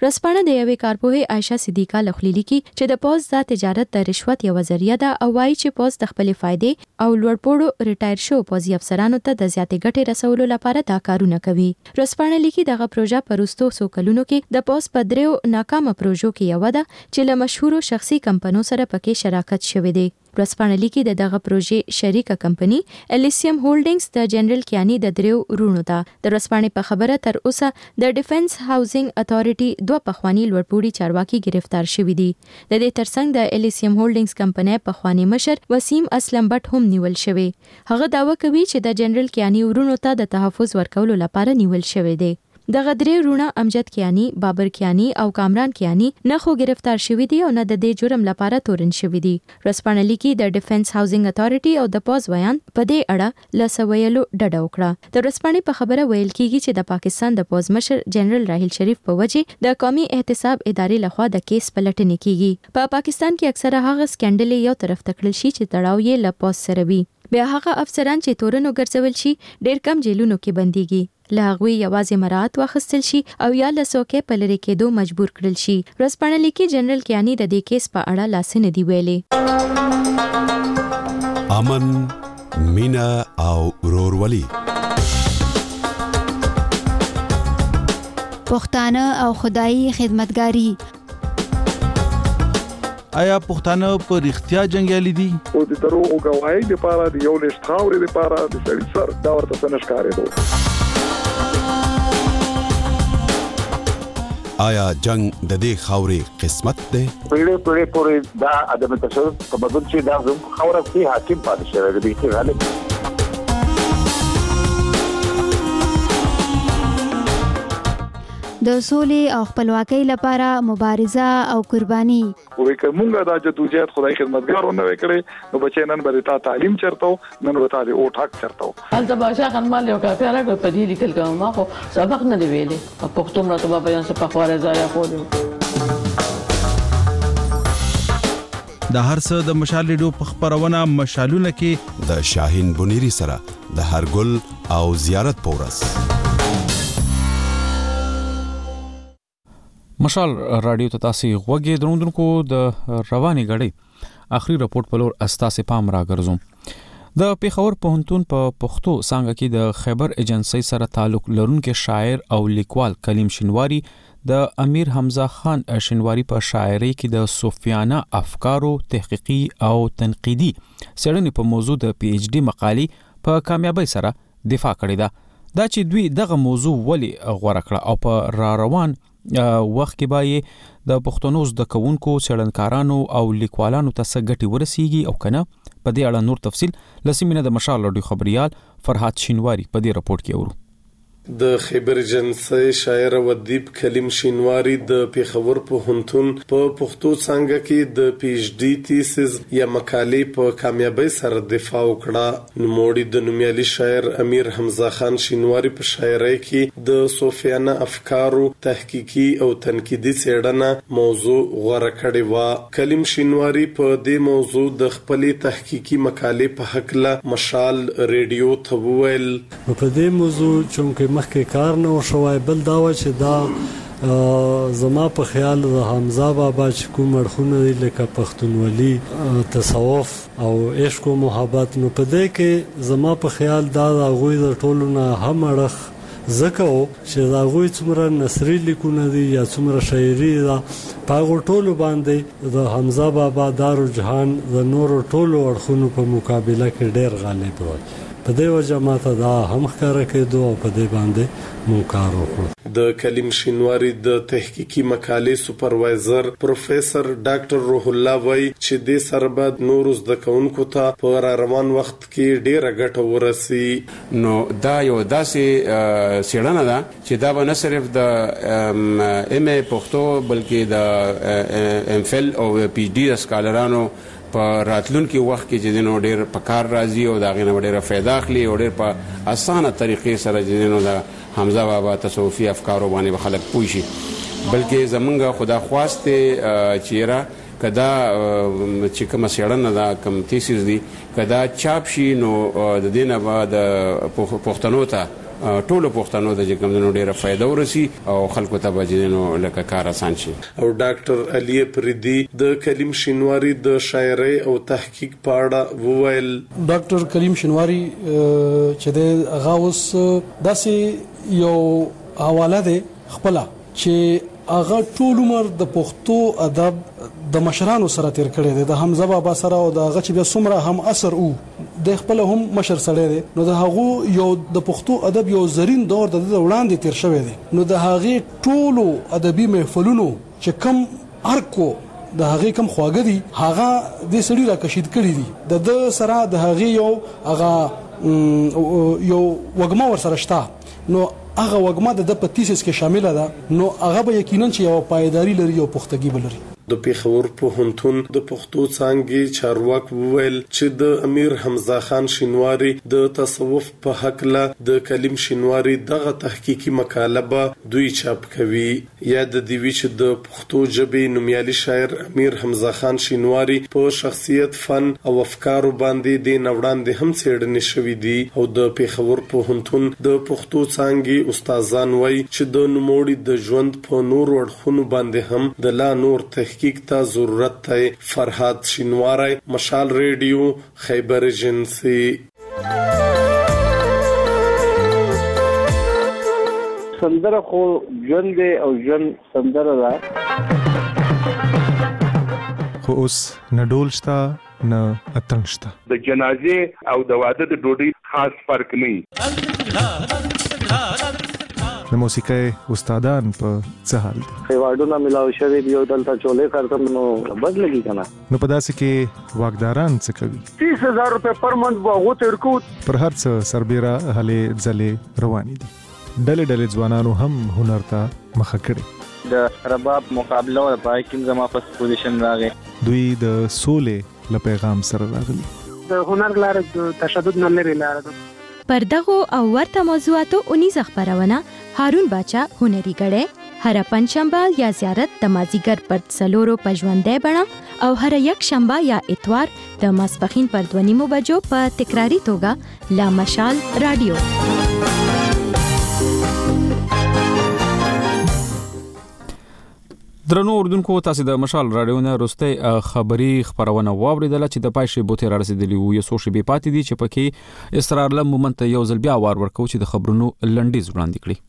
رسپانه د یوې کارپوهې عائشه صدیقه لخلیلی کی چې د پوز د تجارت د رشوت یو ذریعہ ده او وايي چې پوز د خپل فائدې او لوړپوړو ریټایر شو پوزي افسرانو ته د زیاتې ګټې رسولو لپاره دا کارونه کوي. رسپانه لیکي دغه پروژه پروستو سو کلونو کې د پوز په دریو ناکامه پروژو کې یو ده چې له مشهورو شخصي کمپنیو سره پکې شراکت شوی دی. رسپانه لیکي د دغه پروژې شریکه کمپنی الیسیم هولډینګز د جنرال کیانی د دریو رونو ده. د رسپانه په خبره تر اوسه د ډیفنس هاوسنګ اتھارټي دوه پخوانی لوړپوړي چارواکي گرفتار شوی دي. د دې ترڅنګ د الیسیم هولډینګز کمپنی پخوانی مشر وسیم اسلم بټ هم نیول شوی. هغه داوا کوي چې د جنرال کیانی ورونو ته د تحفظ ورکولو لپاره نیول شوی دی. د غدری رونه امجد کیانی، بابر کیانی او کامران کیانی نه خو گرفتار شوی دي او نه د دې جرم لپاره تورن شوی دي. رسپانه لیکي د ډیفنس هاوسنګ اتھارټي او د پوز بیان په دې اړه لسویلو ډډه وکړه. د رسپانه په خبره ویل کیږي چې د پاکستان د پوز مشر جنرال راحیل شریف په وجه د قومي احتساب ادارې لخوا د کیس پلټنې کیږي. په پا پاکستان کې اکثره هغه سکندل یو طرف تکړل شي چې تړاو یې له پوز سره وي. بیا هغه افسران چې تورنو ګرځول شي ډیر کم جیلونو کې بنديږي. له هغوی یوازې مراعات واخیستل شي او یا له څوکۍ په لرې کېدو مجبور کړل شي. رسپانه لیکي جنرال کیانی د دې کیس په اړه لاس نه دی ویلي. امن، مینا او ورورولي، پښتانه او خدایي خدمتګاری. آیا پښتانه په رښتیا جنگیالي دي؟ او د دروغ غواړي د پاره د یو لښت خاورې د پاره د سړي سر دا ورته څنګه ښکارېدو. آیا جنگ د دې خاورې قسمت دی؟ پیړې پیړې پورې دا ادم تشدد په بدل چې دا زم خاوره کې حاکم پاتې شوی دی چې غالب د سولې او خپلواکۍ لپاره مبارزه او قرباني. وې کومه دا جدوجہد خدای خدمتګارونه وکړي نو بچی نن به تا تعلیم چرته نن به تا او ټاک چرته حال ته باشه خنمال یو کافي راغلی په دې لیکل کوم ما خو سبق نه دی ویلي په پښتو مرته په بیان څخه په خواره ځای خو د هر څه د مشال ریډیو په خبرونه مشالونه کې د شاهین بنيري سره د هرګل او زیارت پورس. مشال رادیو ته تاسو غوږی دروندونکو د رواني غړي اخري رپورت په لور استاسه پام راګرځوم. د پیښور پوهنتون په پښتو څنګه کې د خیبر ایجنسی سره تعلق لرونکو شاعر او لیکوال کلیم شینواری د امیر حمزه خان شینواری په شاعرۍ کې د صوفیانه افکارو تحقیقي او تنقیدي څېړنې په موضوع د پی ایچ ډي مقالې په کامیابی سره دفاع کړې ده. دا چې دوی دغه موضوع ولې غوړه کړه او په را روان وخت کې به د پښتنو زده کوونکو څېړنکارانو او لیکوالانو ته څه ګټې ورسیږي او کنه په دې اړه نور تفصیل لسمینه د مشال رادیو خبريال فرحات شینواری په دې رپورت کې اورو. د خیبر ایجنسی شاعر او ادیب کلیم شینواری د پیښور پوهنتون په پښتو څنګه کې د پی ایچ ډي تیسیس یا مقالې په کامیابی سره دفاع وکړه. نوموړي د نومیالي شاعر امیر حمزه خان شینواری په شاعرۍ کې د صوفیانه افکارو تحقیقي او تنقیدي څېړنه موضوع غوړه کړې و. کلیم شینواری په دې موضوع د خپلې تحقیقي مقالې په حق له مشال ریډیو ته وویل. په دې موضوع چې مخکې کار نه وشوای بل دا و چې دا زما په خیال د حمزه بابا چې کوم اړخونه لکه پښتونولي تصوف او عشق او محبت نو په دې کې زما په خیال دا د غوي د ټولو نه هم اړخ زکه چې دا غوي څومره نثري لیکونه دي یا څومره شاعري دا په ټولو باندې د حمزه بابا دارو جهان د نورو ټولو اړخونو په مقابله کې ډېر غالب وي. په دې وجه ماته دا هم ښکاره کېدو او په دې باندې مونږ کار وکړو. د کلیم شینواری د تحقیقي مقالې سپروایزر پروفیسور ډاکټر روح الله وای چې د سربد نور زده کوونکو ته په روان وخت کې ډېر غټه ورسي. نو دا یو داسې سیړنه ده چې دا به نه صرف د ام ای پښتو بلکې د ام فل او پی ډي سکالرانو په راتلونکي وخت کې چې دینو ډېر په کار راځي او دا غینه ډېر فائدہ اخلي او ډېر په اسانه طریقې سره چې دینو د حمزه بابا تصوفي افکارو باندې خلک پوه شي. بلکې زمونږ خدا خواسته چیرې کدا چې کوم سیړنه دا کوم تیسیس دي کدا چاپ شي نو د دینه بعد پښتنو ته ټولو پښتنو د کومو ډیره فائدہ ورسي او خلکو ته بجنو لکه کار آسان شي. او ډاکټر علي پردي د کلیم شینواری د شاعرۍ او تحقیق په اړه وویل. ډاکټر کلیم شینواری چې د غاوس داسې یو حواله ده خپل چې هغه ټول عمر د پښتو ادب د مشرانو سره تیر کړی دی، د حمزه بابا سره او د هغه چې بیا څومره هم اثر وو د خپل هم مشر سره دی. نو د هغه یو د پښتو ادب یو زرین دور د وړاندې تیر شوی دی. نو د هغه ټولو ادبي محفلونو چې کم ارکو د هغه کم خواږه دي هغه د سړي را کشید کړی دي د د سره د هغه یو هغه یو وګما ور سره شته. نو هغه وګما د په تیسس کې شامل ده. نو هغه به یقینا چې یو پایداری لري او پختګي بلري. د پیښور پوهنتون د پښتو څانګې چارواک وویل چې د امیر حمزه خان شینواری د تصوف په حق له د کلیم شینواری دغه تحقیقي مقاله به دوی چاپ کوي. یا د دیوی چې د پښتو ژبې نومیالي شاعر امیر حمزه خان شینواری په شخصیت، فن او افکارو باندې د نوړاندې هم څېړنې شوې دي. او د پیښور پوهنتون د پښتو څانګې استادان وایي چې د نوموړي د ژوند په نور اړخونو باندې هم د لا نور تحقیق تا ضرورت ہے. فرحات شینواری، مشال ریڈیو، خیبر ایجنسی. سندره خو ژوند دی او ژوند سندره ده. خو اوس نه ډول شته نه اتڼ شته. د جنازې او د واده د ډوډۍ خاص فرق نه. د موسیقۍ استادان په څه حال دي؟ خیواړونه ملاو شوی دی او دلته چولې کارتم نو بد لګي کنه. نو په داسې کې واګداران څه کوي؟ تیس هزار روپے پر منت واغو تر کو پر هر څه سربېره هلې ځلې روانې دي. ډلې ډلې ځوانانو هم هنر ته مخه کړې. د رباب مقابله او پای کې زما په پوزیشن راغی. دوی د سولې له پیغام سره راغلي. د هنر لار د تشدد نه لري لار ده. پر دغه او ورته موضوعاتو اونیز خبرونه هارون باچا هنري غړې هر پنځشنبه یا زیارت د مازیګر پر څلورو پژوندې بڼه او هر یک شنبه یا اتوار د ماسپخین پر دوه نیمو بجو په تکراری توګه لا مشال رادیو. درنو اردوونکو، تاسو د مشال رادیو نه وروستۍ خبری خبرونه واوریدله چې د پایښې بوته را رسیدلی وو. یو څو شیبې پاتې دي چې پکې اسرار لم مومنت یو ځل بیا وار ورکو چې د خبرونو لنډیز وړاندې کړي.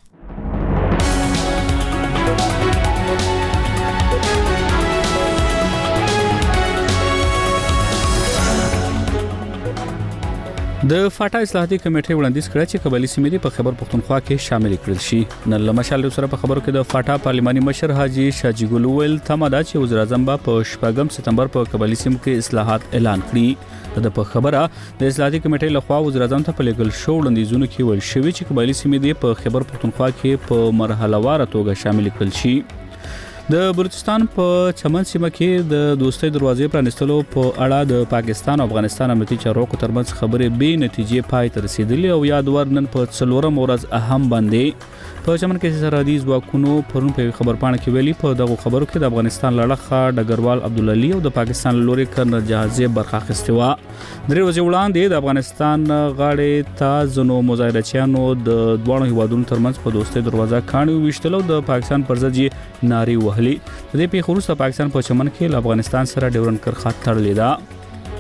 د فاټا اصلاحاتي کمیټې وړاندیز کړ چې قبایلی سیمې په خیبر پختونخوا کې شامل کړل شي. نن لمشال سره په خبرو کې د فاټا پارلماني مشر حاجی شاجی ګل ویل تماده چې وزیر اعظم په شپږم سپتمبر په قبایلی سیمو کې اصلاحات اعلان کړي. د په خبره د اصلاحاتي کمیټې لخوا وزیر اعظم ته په لیګل شو وړاندیزونه کې ویل شوی چې قبایلی سیمې په خیبر پختونخوا کې په مرحله واره توګه شامل کړل شي. د بلوچستان په چمن سیمه کې د دوستۍ دروازې پرانستلو په اړه د پاکستان او افغانستان امنیتي چارواکو ترمنځ خبرې به نتیجې پای ته رسیدلې او یادوار نن په څلورم ورځ اهم باندې په چمن کې سرحدي ځواکونو پرون په خبرپاڼه کې ویلي په دغه خبرو کې د افغانستان لړخه ډګروال عبدالعلی او د پاکستان لوري کرنل جهازي برخه اخیستې وه. درې ورځې وړاندې د افغانستان غاړې ته ځینو مظاهرچیانو د دواړو هیوادونو ترمنځ په دوستۍ دروازه کاڼي وویشتل او د پاکستان پر ضد یې نارې وهلې. د دې پیښو وروسته پاکستان په چمن کې له افغانستان سره ډیورنډ کرښه تړلې ده.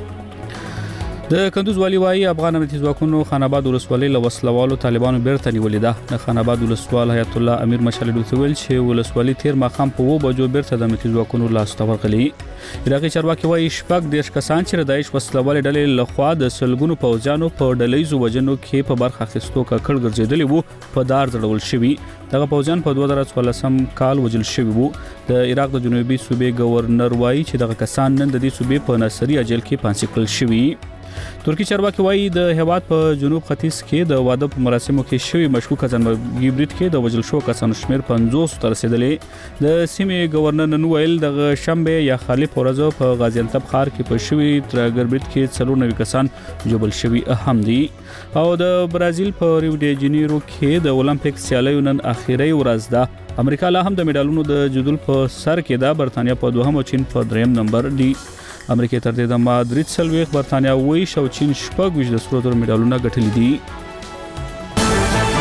د کندوز والی وايي افغان امنیتي ځواکونو خان آباد ولسوالۍ له وسلوالو طالبانو بیرته نیولې ده. د خان آباد ولسوال حیات الله امیر مشال ډوته ویل چې ولسوالۍ تیر ماخام په وو بجو بیرته د امنیتي ځواکونو لاس ته ورغلي. عراقي چارواکي وايي شپږ دیرش کسان چې د داعش وسلوالۍ ډلې لخوا د سلګونو پوځیانو په ډلهیزو وژنو کې په برخه اخیستو ککړ ګرځېدلي وو په دار ځړول شوي. دغه پوځیان په دوه زره څوارلسم کال وژل شوي وو. د عراق د جنوبي صوبې گورنر وايي چې دغه کسان نن د دې صوبې په ناصري اجل کې پانسي کړل شوي. ترکی چارواکي وايي د هیواد په جنوب ختیځ کې د واده په مراسمو کې شوی مشکوک ځانمرګي برید کې د وژل شو کسانو شمیر پنځوس ته رسیدلې. د سیمې گورنر نن ویل د شنبه یا خالف ورځ په غازی انتب ښار کې په شوی ترګر برید کې څلور نوي کسان جوړل شوي هم دي. او د برازیل په ریو ډی جنیرو کې د اولمپیک سیالیو نن اخیری ورځ ده. امریکا لا هم د میډالونو د جدول په سر کې ده. برتانیا په دوهم او چین په دریم نمبر دي. امریکا تر دې د مادرید سلويخ برتانیا وایي شو چین شپږ ویشت د سرو زرو میډالونه ګټلي دي.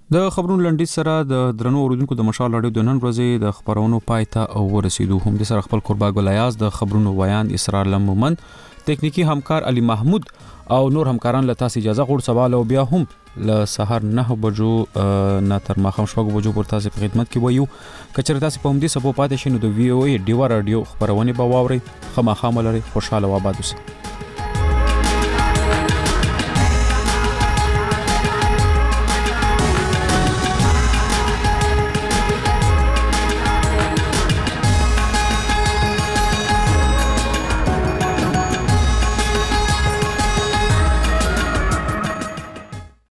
د خبرونو لنډیز سره د درنو اوریدونکو د مشال راډیو د نن ورځې د خبرونو پایته او ورسېدو هم د سره خپل قربا ګلیاز د خبرونو بیان اسرار لمومن تکنیکی همکار علي محمود او نور همکاران له تاسو اجازه غوړ سوال او بیا هم له سحر نه بجو نه تر ماخام شپږ بجو پر تاسو په خدمت کې وایو کچره تاسو په همدې سبو پاتې شئ نو د وی او ای ډیوا رادیو خبرونه به واوري خامخا ملري خوشاله و آباد اوسئ.